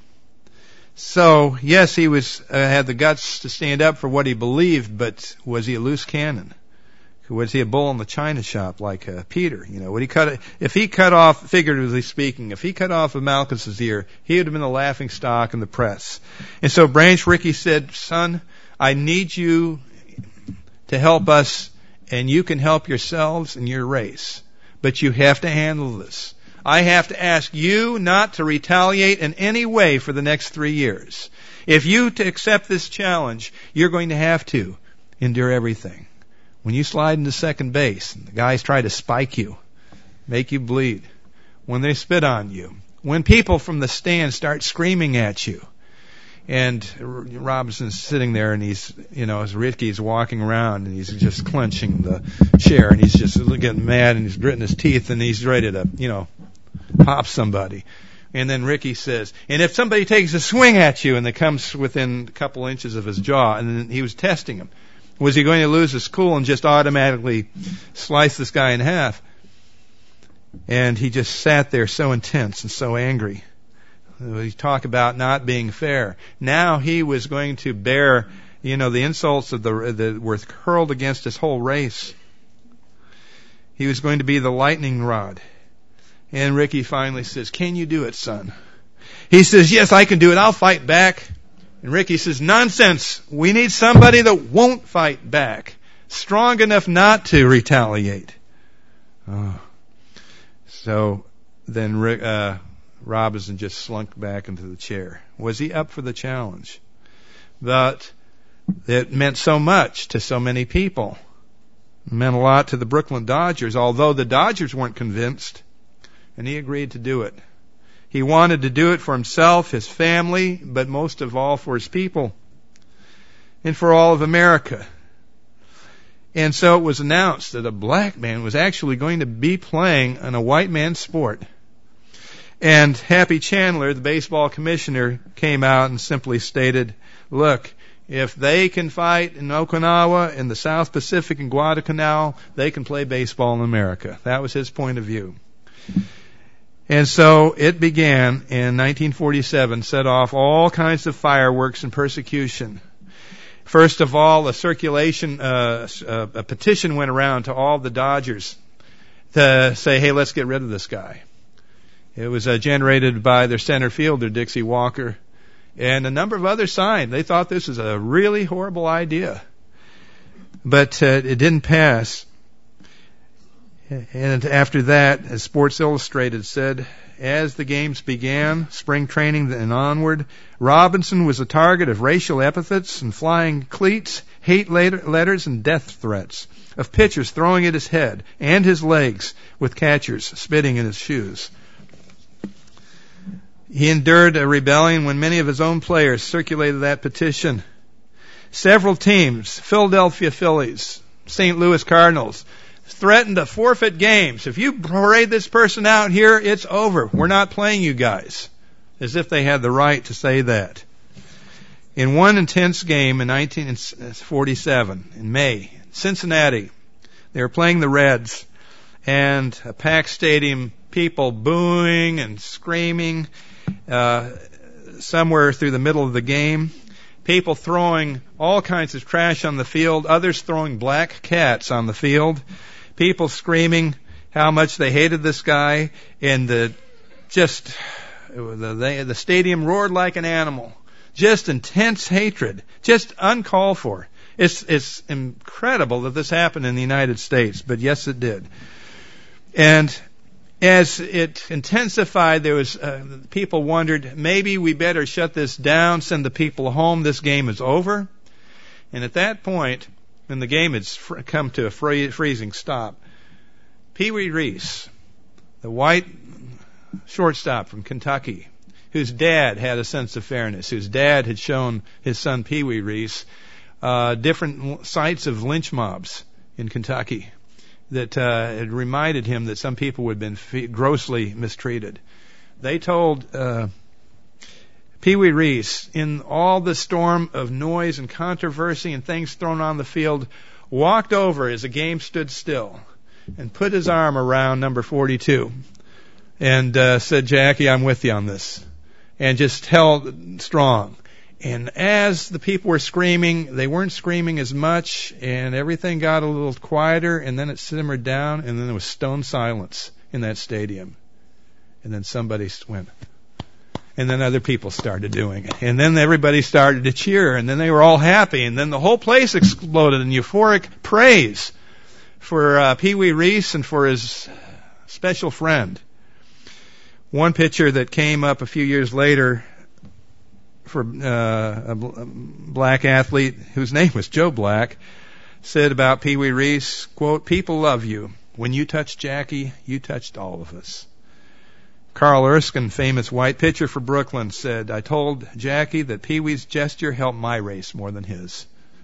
So, yes, he was uh, had the guts to stand up for what he believed, but was he a loose cannon? Was he a bull in the china shop like uh, Peter? You know, would he cut if he cut off, figuratively speaking, if he cut off of Malchus's ear, he would have been the laughing stock in the press. And so Branch Rickey said, "Son, I need you to help us and you can help yourselves in your race. But you have to handle this. I have to ask you not to retaliate in any way for the next three years. If you to accept this challenge, you're going to have to endure everything. When you slide into second base, the guys try to spike you, make you bleed. When they spit on you. When people from the stand start screaming at you. And Robinson's sitting there, and he's, you know, as Ricky's walking around, and he's just clenching the chair, and he's just getting mad, and he's gritting his teeth, and he's ready to, you know, pop somebody. And then Ricky says, and if somebody takes a swing at you, and it comes within a couple inches of his jaw, and then he was testing him, was he going to lose his cool and just automatically slice this guy in half? And he just sat there so intense and so angry. We talk about not being fair. Now he was going to bear, you know, the insults of the that were hurled against his whole race. He was going to be the lightning rod. And Ricky finally says, "Can you do it, son?" He says, "Yes, I can do it. I'll fight back." And Ricky says, "Nonsense. We need somebody that won't fight back. Strong enough not to retaliate." Oh. So then Rick, uh, Robinson just slunk back into the chair. Was he up for the challenge? But it meant so much to so many people. It meant a lot to the Brooklyn Dodgers, although the Dodgers weren't convinced. And he agreed to do it. He wanted to do it for himself, his family, but most of all for his people. And for all of America. And so it was announced that a black man was actually going to be playing in a white man's sport. And Happy Chandler, the baseball commissioner, came out and simply stated, look, if they can fight in Okinawa, in the South Pacific, in Guadalcanal, they can play baseball in America. That was his point of view. And so it began in nineteen forty-seven, set off all kinds of fireworks and persecution. First of all, a circulation, uh, a petition went around to all the Dodgers to say, hey, let's get rid of this guy. It was uh, generated by their center fielder, Dixie Walker, and a number of others signed. They thought this was a really horrible idea. But uh, it didn't pass. And after that, as Sports Illustrated said, as the games began, spring training and onward, Robinson was the target of racial epithets and flying cleats, hate letters, and death threats, of pitchers throwing at his head and his legs with catchers spitting in his shoes. He endured a rebellion when many of his own players circulated that petition. Several teams, Philadelphia Phillies, Saint Louis Cardinals, threatened to forfeit games. If you parade this person out here, it's over. We're not playing you guys. As if they had the right to say that. In one intense game in nineteen forty-seven, in May, Cincinnati, they were playing the Reds, and a packed stadium, people booing and screaming, uh, somewhere through the middle of the game. People throwing all kinds of trash on the field, others throwing black cats on the field. People screaming how much they hated this guy, and the just the, the, the stadium roared like an animal. Just intense hatred, just uncalled for. It's it's incredible that this happened in the United States, but yes, it did. And as it intensified, there was uh, people wondered, maybe we better shut this down, send the people home. This game is over. And at that point, when the game had fr- come to a free- freezing stop, Pee Wee Reese, the white shortstop from Kentucky, whose dad had a sense of fairness, whose dad had shown his son Pee Wee Reese uh, different sites of lynch mobs in Kentucky that uh, had reminded him that some people had been f- grossly mistreated. They told uh, Pee Wee Reese, in all the storm of noise and controversy and things thrown on the field, walked over as the game stood still and put his arm around number forty-two and uh, said, Jackie, I'm with you on this. And just held strong. And as the people were screaming, they weren't screaming as much, and everything got a little quieter, and then it simmered down, and then there was stone silence in that stadium. And then somebody went, and then other people started doing it. And then everybody started to cheer, and then they were all happy, and then the whole place exploded in euphoric praise for uh, Pee Wee Reese and for his special friend. One picture that came up a few years later for uh, a, bl- a black athlete whose name was Joe Black said about Pee Wee Reese, quote, "People love you. When you touched Jackie, you touched all of us." Carl Erskine, famous white pitcher for Brooklyn, said, "I told Jackie that Pee Wee's gesture helped my race more than his."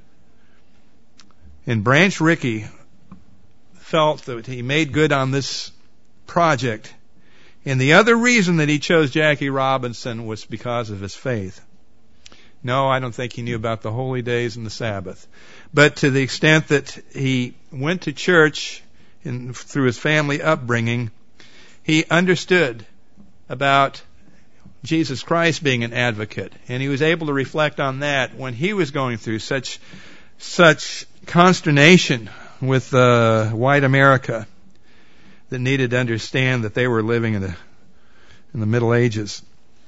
And Branch Rickey felt that he made good on this project. And the other reason that he chose Jackie Robinson was because of his faith. No, I don't think he knew about the holy days and the Sabbath. But to the extent that he went to church and through his family upbringing, he understood about Jesus Christ being an advocate. And he was able to reflect on that when he was going through such such consternation with uh, white America that needed to understand that they were living in the in the Middle Ages.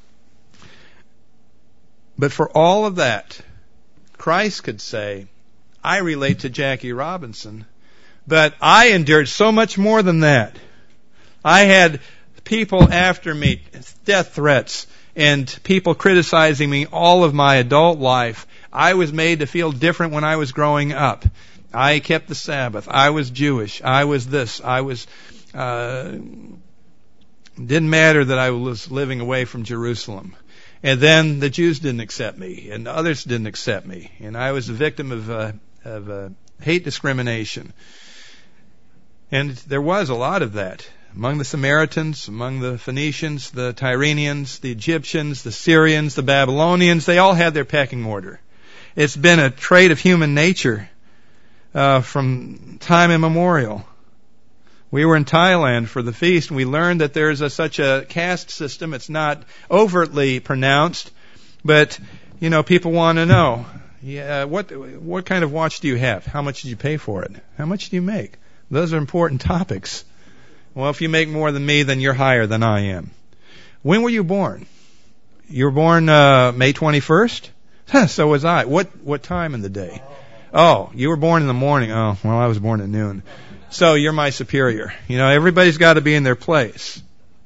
But for all of that, Christ could say, "I relate to Jackie Robinson, but I endured so much more than that. I had people after me, death threats, and people criticizing me all of my adult life. I was made to feel different when I was growing up. I kept the Sabbath. I was Jewish. I was this. I was... Uh, didn't matter that I was living away from Jerusalem. And then the Jews didn't accept me, and others didn't accept me. And I was a victim of, uh, of uh, hate discrimination. And there was a lot of that. Among the Samaritans, among the Phoenicians, the Tyrenians, the Egyptians, the Syrians, the Babylonians, they all had their pecking order. It's been a trait of human nature uh, from time immemorial. We were in Thailand for the feast, and we learned that there's a, such a caste system. It's not overtly pronounced, but, you know, people want to know, yeah, what what kind of watch do you have? How much did you pay for it? How much do you make? Those are important topics. Well, if you make more than me, then you're higher than I am. When were you born? You were born uh, May twenty-first? So was I. What what time in the day? Oh, you were born in the morning. Oh, well, I was born at noon. So you're my superior. You know, everybody's got to be in their place.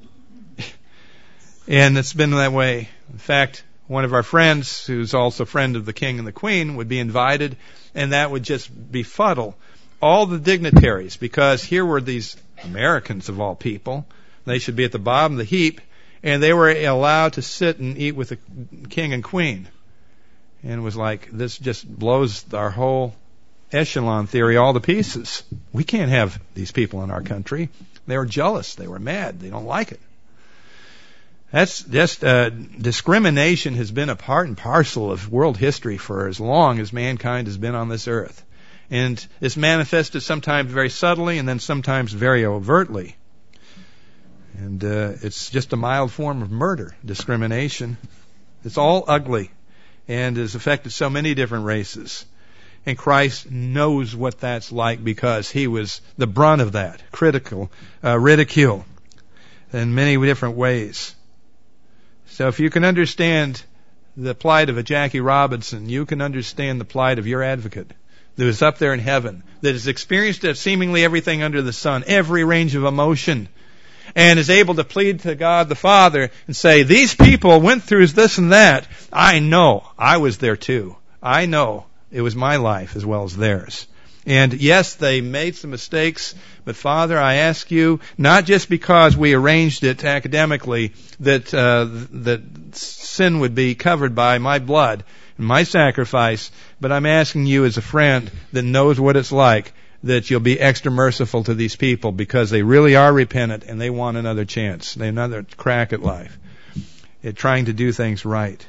And it's been that way. In fact, one of our friends, who's also a friend of the king and the queen, would be invited, and that would just befuddle all the dignitaries, because here were these Americans of all people. They should be at the bottom of the heap, and they were allowed to sit and eat with the king and queen. And it was like, this just blows our whole echelon theory all to pieces. We can't have these people in our country. They were jealous. They were mad. They don't like it. That's just uh, discrimination has been a part and parcel of world history for as long as mankind has been on this earth. And it's manifested sometimes very subtly and then sometimes very overtly. And uh, it's just a mild form of murder, discrimination. It's all ugly and has affected so many different races. And Christ knows what that's like because he was the brunt of that, critical, uh, ridicule in many different ways. So if you can understand the plight of a Jackie Robinson, you can understand the plight of your advocate that is up there in heaven, that has experienced seemingly everything under the sun, every range of emotion, and is able to plead to God the Father and say, these people went through this and that. I know. I was there too. I know. It was my life as well as theirs. And yes, they made some mistakes, but Father, I ask you, not just because we arranged it academically, that uh, that sin would be covered by my blood and my sacrifice, but I'm asking you as a friend that knows what it's like, that you'll be extra merciful to these people because they really are repentant and they want another chance, they another crack at life, at trying to do things right.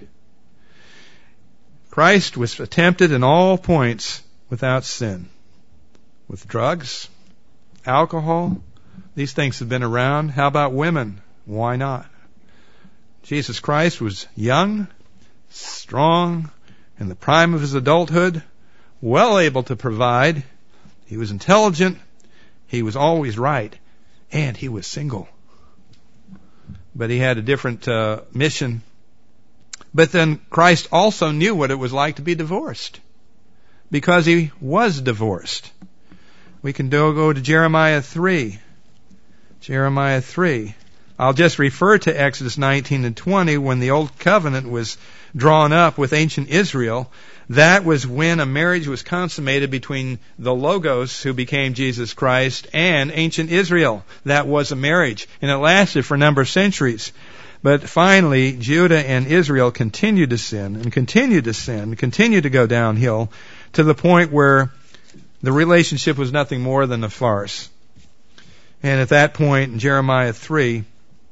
Christ was tempted in all points without sin. With drugs, alcohol, these things have been around. How about women? Why not? Jesus Christ was young, strong, in the prime of his adulthood, well able to provide. He was intelligent. He was always right. And he was single. But he had a different uh, mission. But then Christ also knew what it was like to be divorced, because he was divorced. We can do, go to Jeremiah three. Jeremiah three. I'll just refer to Exodus nineteen and twenty when the Old Covenant was drawn up with ancient Israel. That was when a marriage was consummated between the Logos, who became Jesus Christ, and ancient Israel. That was a marriage, and it lasted for a number of centuries. But finally, Judah and Israel continued to sin, and continued to sin, and continued to go downhill, to the point where the relationship was nothing more than a farce. And at that point, in Jeremiah three,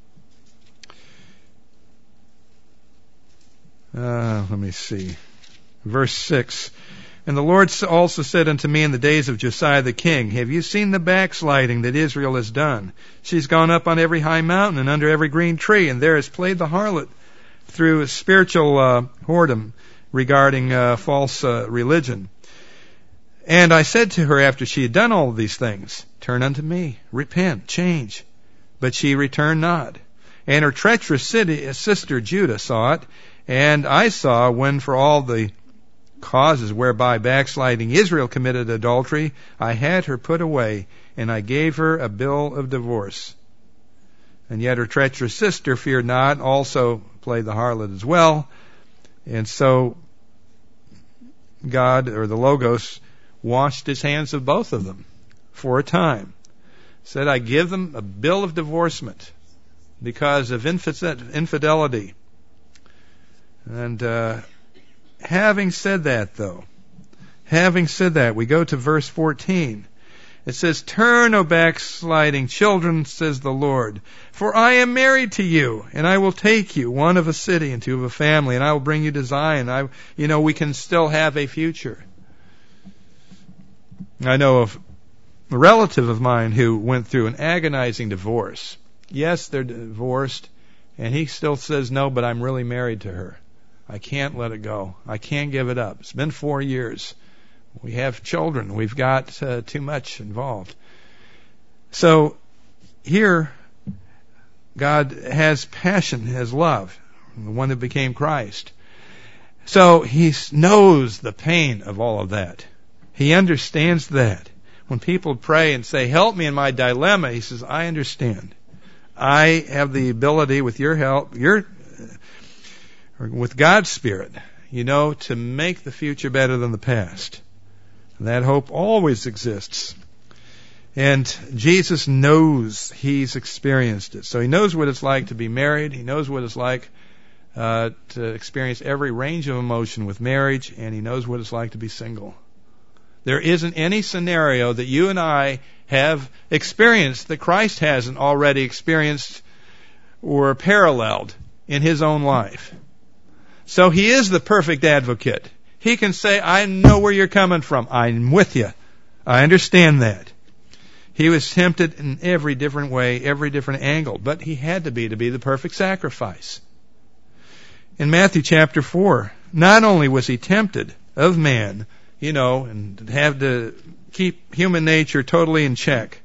uh, let me see, verse six, and the Lord also said unto me in the days of Josiah the king, have you seen the backsliding that Israel has done? She's gone up on every high mountain and under every green tree, and there has played the harlot through spiritual uh, whoredom regarding uh, false uh, religion. And I said to her after she had done all of these things, turn unto me, repent, change. But she returned not. And her treacherous city, sister Judah saw it, and I saw when for all the causes whereby backsliding Israel committed adultery, I had her put away, and I gave her a bill of divorce. And yet her treacherous sister feared not, also played the harlot as well. And so God, or the Logos, washed his hands of both of them for a time. Said, I give them a bill of divorcement because of infidelity. And uh, having said that, though, having said that, we go to verse fourteen. It says, turn, O backsliding children, says the Lord, for I am married to you, and I will take you, one of a city and two of a family, and I will bring you to Zion. I, you know, we can still have a future. I know of a relative of mine who went through an agonizing divorce. Yes, they're divorced, and he still says, no, but I'm really married to her. I can't let it go. I can't give it up. It's been four years. We have children. We've got uh, too much involved. So here, God has passion, has love, the one that became Christ. So he knows the pain of all of that. He understands that. When people pray and say, help me in my dilemma, he says, I understand. I have the ability with your help, your, or with God's Spirit, you know, to make the future better than the past. And that hope always exists. And Jesus knows he's experienced it. So he knows what it's like to be married. He knows what it's like uh, to experience every range of emotion with marriage. And he knows what it's like to be single. There isn't any scenario that you and I have experienced that Christ hasn't already experienced or paralleled in his own life. So he is the perfect advocate. He can say, I know where you're coming from. I'm with you. I understand that. He was tempted in every different way, every different angle, but he had to be to be the perfect sacrifice. In Matthew chapter four, not only was he tempted of man, you know, and have to keep human nature totally in check.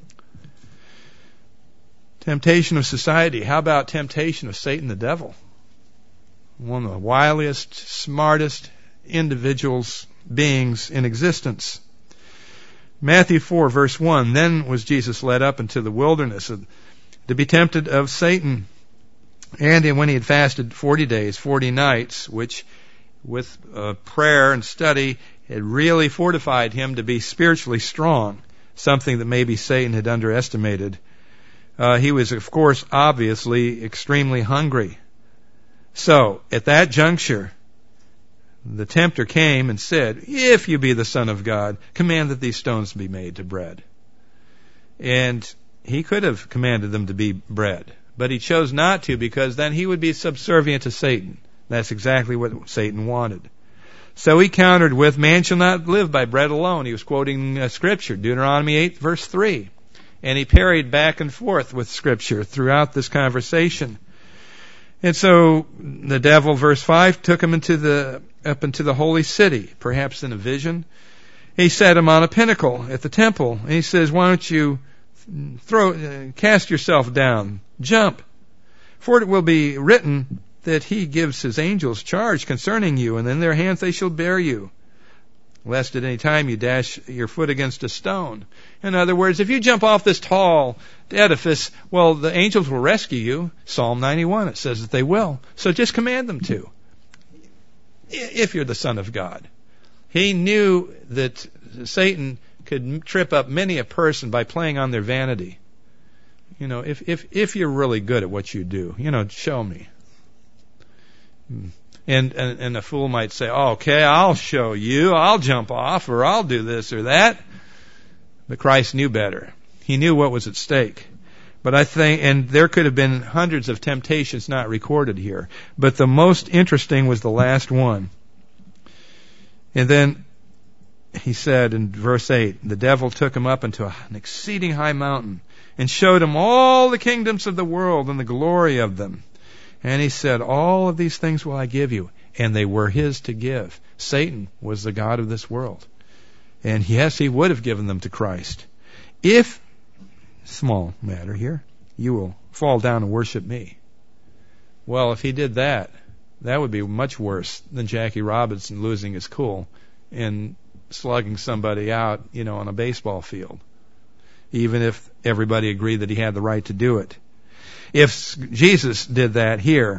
Temptation of society. How about temptation of Satan the devil? One of the wiliest, smartest individuals, beings in existence. Matthew four, verse one, then was Jesus led up into the wilderness to be tempted of Satan. And when he had fasted forty days, forty nights, which with uh, prayer and study had really fortified him to be spiritually strong, something that maybe Satan had underestimated. Uh, he was, of course, obviously extremely hungry. So, at that juncture, the tempter came and said, if you be the Son of God, command that these stones be made to bread. And he could have commanded them to be bread, but he chose not to because then he would be subservient to Satan. That's exactly what Satan wanted. So he countered with, man shall not live by bread alone. He was quoting uh, Scripture, Deuteronomy eight, verse three. And he parried back and forth with Scripture throughout this conversation. And so the devil, verse five, took him into the up into the holy city, perhaps in a vision. He set him on a pinnacle at the temple. And he says, why don't you throw, uh, cast yourself down, jump. For it will be written that he gives his angels charge concerning you, and in their hands they shall bear you, lest at any time you dash your foot against a stone. In other words, if you jump off this tall edifice, well, the angels will rescue you. Psalm ninety-one, it says that they will. So just command them to, if you're the Son of God. He knew that Satan could trip up many a person by playing on their vanity. You know, if if if you're really good at what you do, you know, show me. And, and and a fool might say, oh, okay, I'll show you, I'll jump off, or I'll do this or that. But Christ knew better. He knew what was at stake. But I think, and there could have been hundreds of temptations not recorded here. But the most interesting was the last one. And then he said in verse eight, the devil took him up into an exceeding high mountain and showed him all the kingdoms of the world and the glory of them. And he said, all of these things will I give you. And they were his to give. Satan was the god of this world. And yes, he would have given them to Christ. If, small matter here, you will fall down and worship me. Well, if he did that, that would be much worse than Jackie Robinson losing his cool and slugging somebody out, you know, on a baseball field. Even if everybody agreed that he had the right to do it. If Jesus did that here,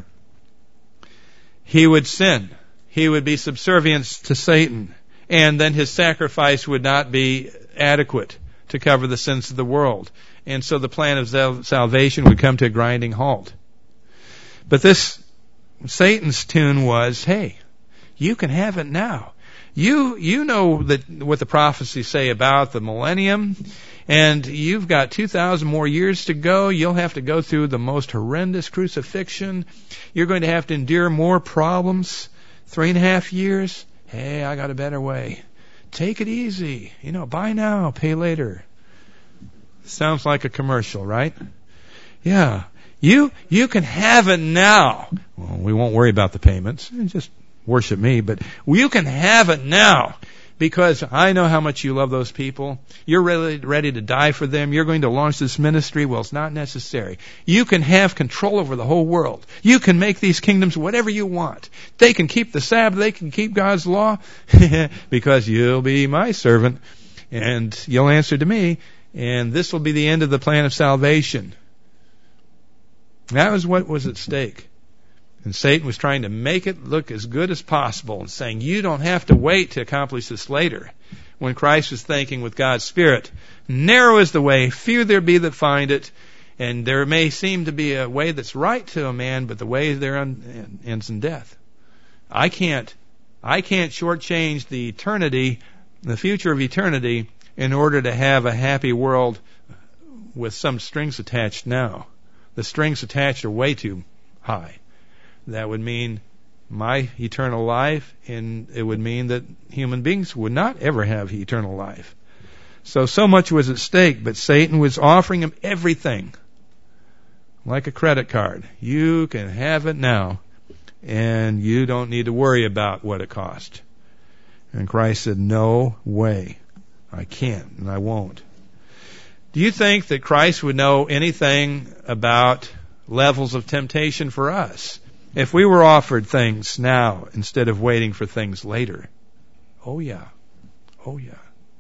he would sin. He would be subservient to Satan. And then his sacrifice would not be adequate to cover the sins of the world. And so the plan of salvation would come to a grinding halt. But this, Satan's tune was, hey, you can have it now. You, you know that what the prophecies say about the millennium. And you've got two thousand more years to go. You'll have to go through the most horrendous crucifixion. You're going to have to endure more problems. Three and a half years. Hey, I got a better way. Take it easy. You know, buy now, pay later. Sounds like a commercial, right? Yeah. You, you can have it now. Well, we won't worry about the payments. Just worship me. But you can have it now. Because I know how much you love those people. You're really ready to die for them. You're going to launch this ministry. Well, it's not necessary. You can have control over the whole world. You can make these kingdoms whatever you want. They can keep the Sabbath. They can keep God's law. Because you'll be my servant. And you'll answer to me. And this will be the end of the plan of salvation. That was what was at stake. And Satan was trying to make it look as good as possible and saying, you don't have to wait to accomplish this later. When Christ was thinking with God's Spirit, narrow is the way, few there be that find it, and there may seem to be a way that's right to a man, but the way there ends in death. I can't, I can't shortchange the eternity, the future of eternity, in order to have a happy world with some strings attached now. The strings attached are way too high. That would mean my eternal life, and it would mean that human beings would not ever have eternal life. So, so much was at stake, but Satan was offering him everything. Like a credit card. You can have it now, and you don't need to worry about what it cost. And Christ said, no way. I can't, and I won't. Do you think that Christ would know anything about levels of temptation for us? If we were offered things now instead of waiting for things later, oh yeah, oh yeah.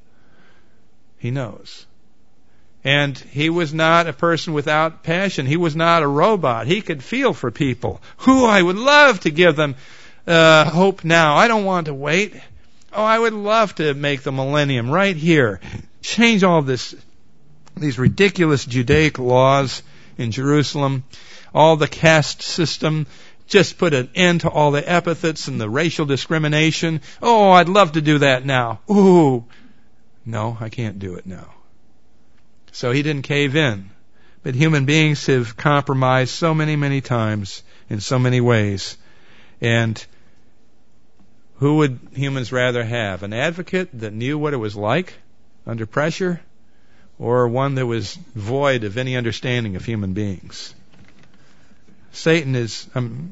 He knows. And he was not a person without passion. He was not a robot. He could feel for people. Who I would love to give them uh, hope now. I don't want to wait. Oh, I would love to make the millennium right here. Change all this, these ridiculous Judaic laws in Jerusalem, all the caste system. Just put an end to all the epithets and the racial discrimination. Oh, I'd love to do that now. Ooh. No, I can't do it now. So he didn't cave in. But human beings have compromised so many, many times in so many ways. And who would humans rather have? An advocate that knew what it was like under pressure? Or one that was void of any understanding of human beings? Satan is um,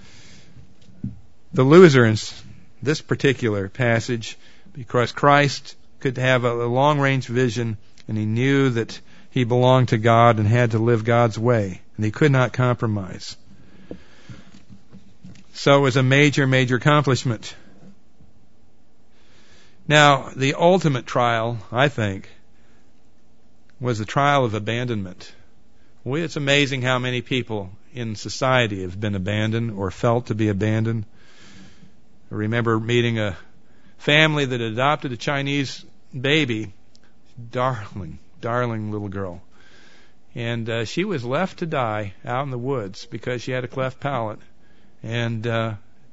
the loser in this particular passage because Christ could have a, a long-range vision, and he knew that he belonged to God and had to live God's way, and he could not compromise. So it was a major, major accomplishment. Now, the ultimate trial, I think, was the trial of abandonment. Well, it's amazing how many people in society have been abandoned or felt to be abandoned. I remember meeting a family that adopted a Chinese baby, darling, darling little girl. And uh, she was left to die out in the woods because she had a cleft palate. And uh,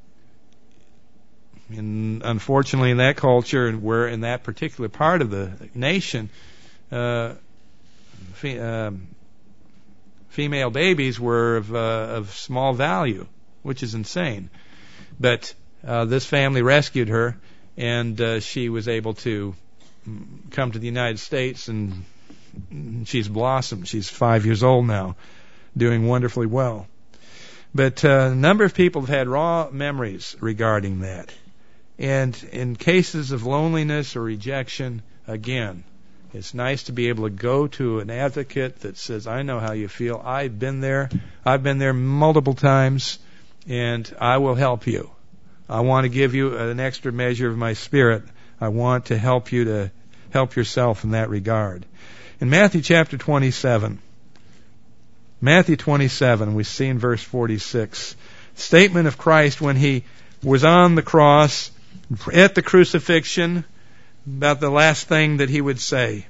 in, unfortunately, in that culture, and where in that particular part of the nation, uh, fe- uh, female babies were of, uh, of small value, which is insane. But uh, this family rescued her, and uh, she was able to come to the United States, and she's blossomed. She's five years old now, doing wonderfully well. But uh, a number of people have had raw memories regarding that. And in cases of loneliness or rejection, again, it's nice to be able to go to an advocate that says, I know how you feel. I've been there. I've been there multiple times, and I will help you. I want to give you an extra measure of my spirit. I want to help you to help yourself in that regard. In Matthew chapter twenty-seven, Matthew twenty-seven, we see in verse forty-six, statement of Christ when he was on the cross, at the crucifixion, about the last thing that he would say.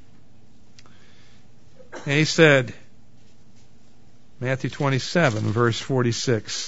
And he said, Matthew twenty-seven, verse forty-six,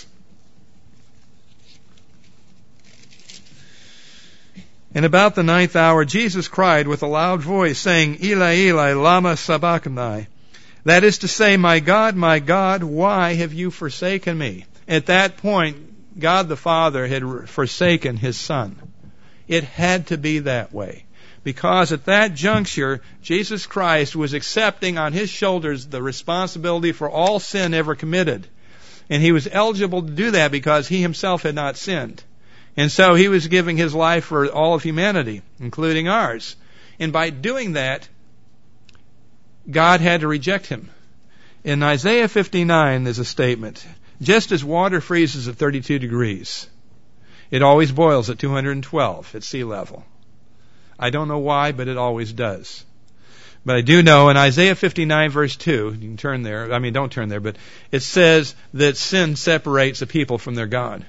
and about the ninth hour, Jesus cried with a loud voice, saying, Eli, Eli, lama sabachthani. That is to say, my God, my God, why have you forsaken me? At that point, God the Father had forsaken His Son. It had to be that way. Because at that juncture, Jesus Christ was accepting on His shoulders the responsibility for all sin ever committed. And He was eligible to do that because He Himself had not sinned. And so He was giving His life for all of humanity, including ours. And by doing that, God had to reject Him. In Isaiah fifty-nine, there's a statement, just as water freezes at thirty-two degrees, it always boils at two hundred twelve at sea level. I don't know why, but it always does. But I do know in Isaiah fifty-nine, verse two, you can turn there, I mean, don't turn there, but it says that sin separates the people from their God.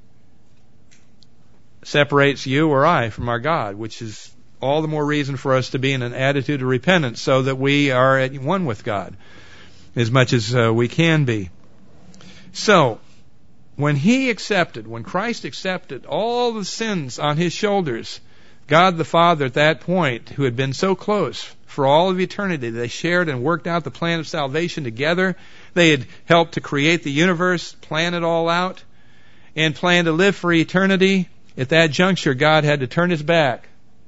Separates you or I from our God, which is all the more reason for us to be in an attitude of repentance so that we are at one with God as much as uh, we can be. So, when He accepted, when Christ accepted all the sins on His shoulders, God the Father at that point, who had been so close for all of eternity, they shared and worked out the plan of salvation together. They had helped to create the universe, plan it all out, and plan to live for eternity. At that juncture, God had to turn His back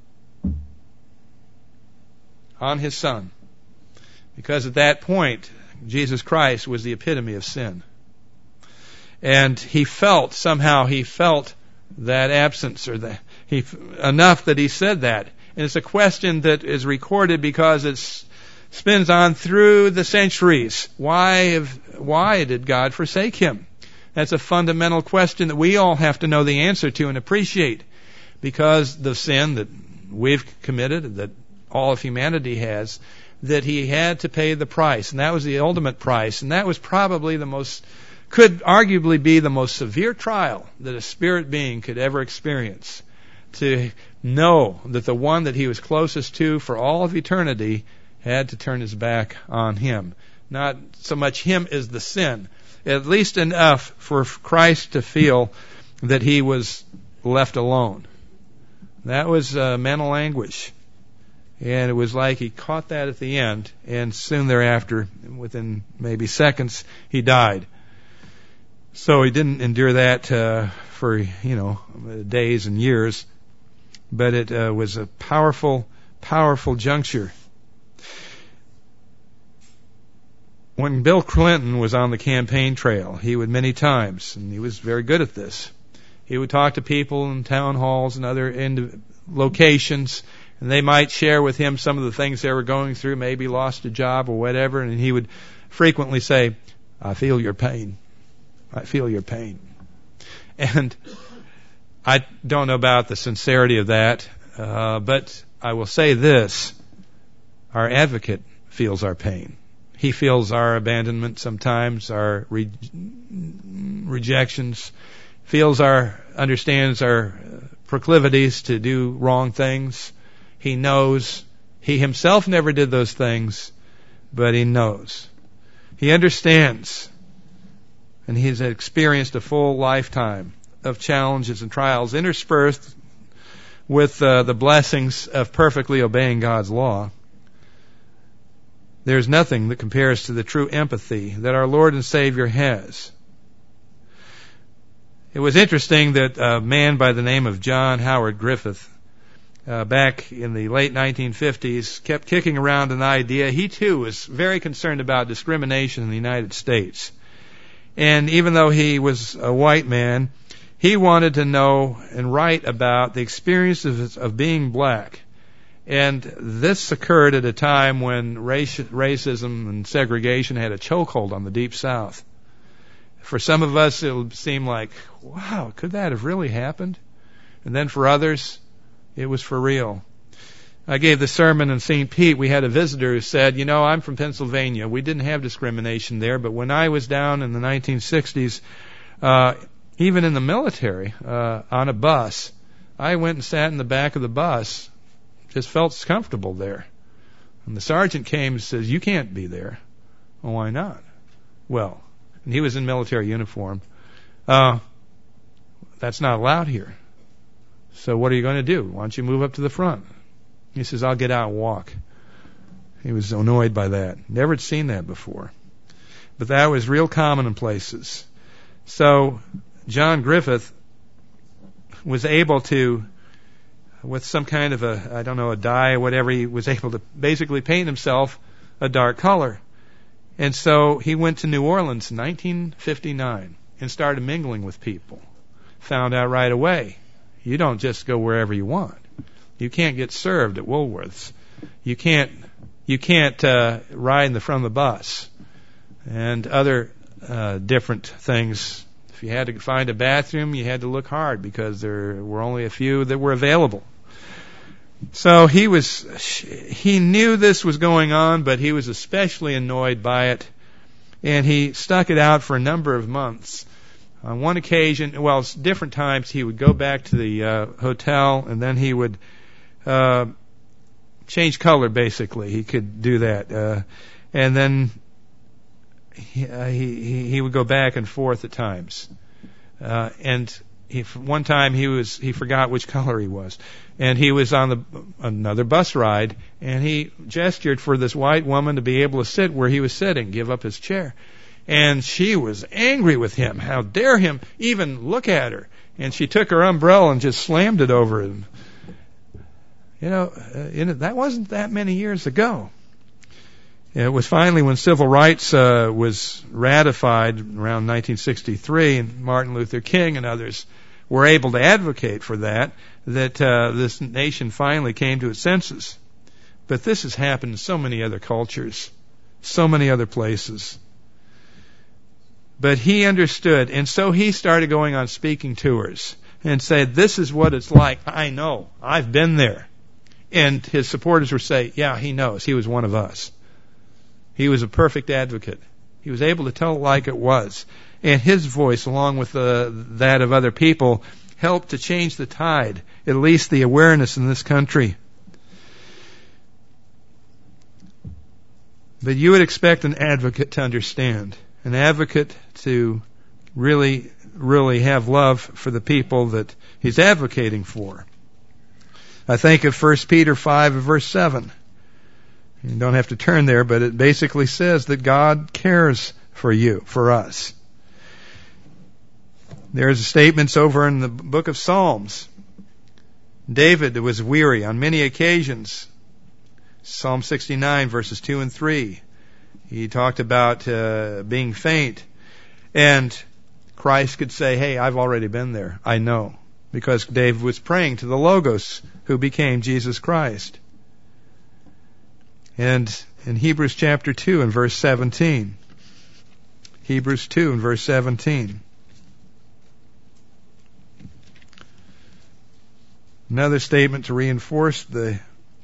on His Son. Because at that point, Jesus Christ was the epitome of sin. And He felt, somehow He felt that absence, or the, he, enough that He said that. And it's a question that is recorded because it spins on through the centuries. Why have, why did God forsake Him? That's a fundamental question that we all have to know the answer to and appreciate, because the sin that we've committed, that all of humanity has, that He had to pay the price. And that was the ultimate price. And that was probably the most, could arguably be the most severe trial that a spirit being could ever experience. To know that the one that he was closest to for all of eternity had to turn his back on Him. Not so much Him as the sin, at least enough for Christ to feel that He was left alone. That was uh, mental anguish. And it was like He caught that at the end, and soon thereafter, within maybe seconds, He died. So He didn't endure that uh, for, you know, days and years, but it uh, was a powerful, powerful juncture. When Bill Clinton was on the campaign trail, he would many times, and he was very good at this, he would talk to people in town halls and other ind- locations, and they might share with him some of the things they were going through, maybe lost a job or whatever, and he would frequently say, I feel your pain. I feel your pain. And I don't know about the sincerity of that, Uh, but I will say this, our advocate feels our pain. He feels our abandonment sometimes, our re- rejections, feels our, understands our proclivities to do wrong things. He knows. He himself never did those things, but he knows. He understands. And he has experienced a full lifetime of challenges and trials interspersed with uh, the blessings of perfectly obeying God's law. There's nothing that compares to the true empathy that our Lord and Savior has. It was interesting that a man by the name of John Howard Griffith, uh, back in the late nineteen fifties, kept kicking around an idea. He too was very concerned about discrimination in the United States. And even though he was a white man, he wanted to know and write about the experience of, of being black. And this occurred at a time when race, racism and segregation had a chokehold on the Deep South. For some of us, it would seem like, wow, could that have really happened? And then for others, it was for real. I gave the sermon in Saint Pete. We had a visitor who said, you know, I'm from Pennsylvania. We didn't have discrimination there, but when I was down in the nineteen sixties, uh, even in the military, uh, on a bus, I went and sat in the back of the bus. Just felt comfortable there. And the sergeant came and says, you can't be there. Well, why not? Well, and he was in military uniform. Uh, that's not allowed here. So what are you going to do? Why don't you move up to the front? He says, I'll get out and walk. He was annoyed by that. Never had seen that before. But that was real common in places. So John Griffith was able to, with some kind of a, I don't know, a dye or whatever, he was able to basically paint himself a dark color. And so he went to New Orleans in nineteen fifty-nine and started mingling with people. Found out right away, you don't just go wherever you want. You can't get served at Woolworth's. You can't, you can't uh, ride in the front of the bus. And other uh, different things. If you had to find a bathroom, you had to look hard because there were only a few that were available. So he was, he knew this was going on, but he was especially annoyed by it, and he stuck it out for a number of months. On one occasion, well, different times, he would go back to the uh, hotel, and then he would uh, change color, basically. He could do that. Uh, and then he, uh, he, he would go back and forth at times. Uh, and he, one time he was, he forgot which color he was. And he was on the, another bus ride, and he gestured for this white woman to be able to sit where he was sitting, give up his chair. And she was angry with him. How dare him even look at her? And she took her umbrella and just slammed it over him. You know, uh, you know that wasn't that many years ago. It was finally when civil rights uh, was ratified around nineteen sixty-three, and Martin Luther King and others were able to advocate for that, that uh, this nation finally came to its senses. But this has happened in so many other cultures, so many other places. But he understood, and so he started going on speaking tours and said, this is what it's like. I know. I've been there. And his supporters would say, yeah, he knows. He was one of us. He was a perfect advocate. He was able to tell it like it was. And his voice, along with uh, that of other people, helped to change the tide, at least the awareness in this country. But you would expect an advocate to understand, an advocate to really, really have love for the people that he's advocating for. I think of First Peter five, verse seven. You don't have to turn there, but it basically says that God cares for you, for us. There's statements over in the book of Psalms. David was weary on many occasions. Psalm sixty-nine, verses two and three. He talked about uh, being faint. And Christ could say, hey, I've already been there. I know. Because David was praying to the Logos, who became Jesus Christ. And in Hebrews chapter two and verse seventeen. Hebrews two and verse seventeen. Another statement to reinforce the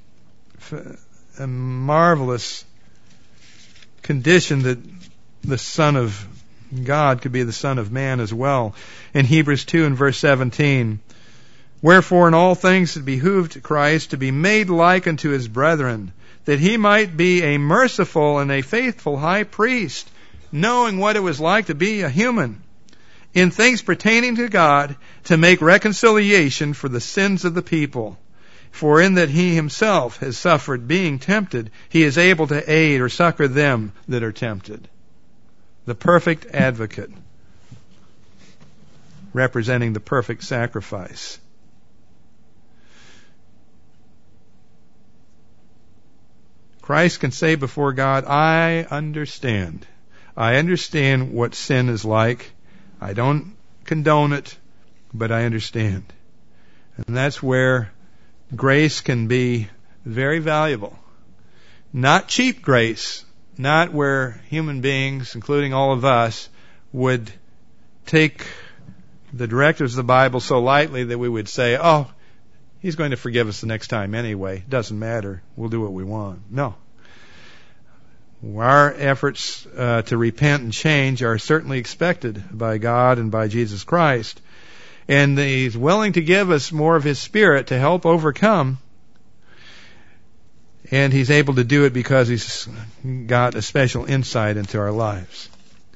a marvelous condition that the Son of God could be the Son of Man as well. In Hebrews two and verse seventeen, wherefore in all things it behooved Christ to be made like unto his brethren, that he might be a merciful and a faithful high priest, knowing what it was like to be a human, in things pertaining to God, to make reconciliation for the sins of the people. For in that he himself has suffered being tempted, he is able to aid or succor them that are tempted. The perfect advocate, representing the perfect sacrifice. Christ can say before God, I understand. I understand what sin is like. I don't condone it, but I understand. And that's where grace can be very valuable. Not cheap grace, not where human beings, including all of us, would take the directives of the Bible so lightly that we would say, oh, he's going to forgive us the next time anyway. Doesn't matter. We'll do what we want. No. Our efforts uh, to repent and change are certainly expected by God and by Jesus Christ. And He's willing to give us more of His Spirit to help overcome. And He's able to do it because He's got a special insight into our lives.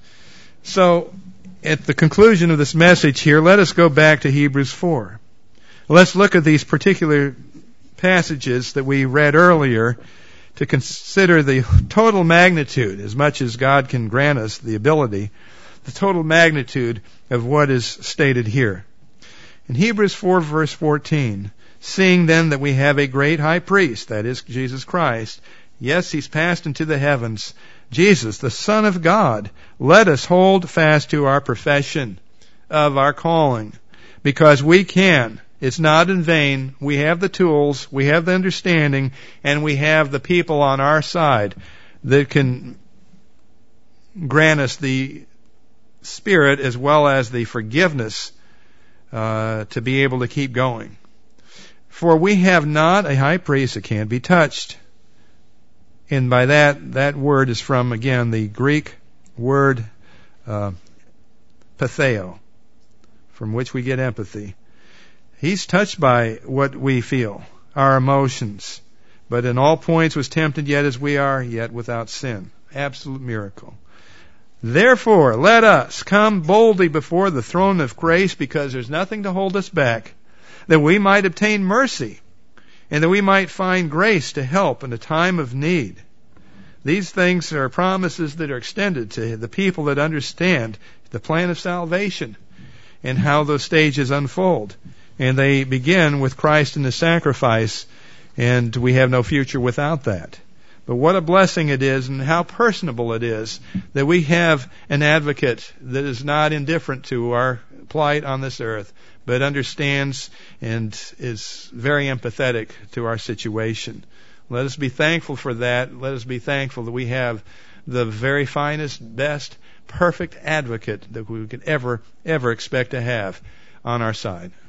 So, at the conclusion of this message here, let us go back to Hebrews four. Let's look at these particular passages that we read earlier to consider the total magnitude, as much as God can grant us the ability, the total magnitude of what is stated here. In Hebrews four verse fourteen, seeing then that we have a great high priest, that is Jesus Christ, yes, He's passed into the heavens, Jesus, the Son of God, let us hold fast to our profession of our calling, because we can. It's not in vain. We have the tools, we have the understanding, and we have the people on our side that can grant us the Spirit as well as the forgiveness uh, to be able to keep going. For we have not a high priest that can't be touched. And by that, that word is from, again, the Greek word uh, patheo, from which we get empathy. He's touched by what we feel, our emotions, but in all points was tempted yet as we are, yet without sin. Absolute miracle. Therefore, let us come boldly before the throne of grace, because there's nothing to hold us back, that we might obtain mercy, and that we might find grace to help in a time of need. These things are promises that are extended to the people that understand the plan of salvation and how those stages unfold. And they begin with Christ and the sacrifice, and we have no future without that. But what a blessing it is, and how personable it is, that we have an advocate that is not indifferent to our plight on this earth, but understands and is very empathetic to our situation. Let us be thankful for that. Let us be thankful that we have the very finest, best, perfect advocate that we could ever, ever expect to have on our side.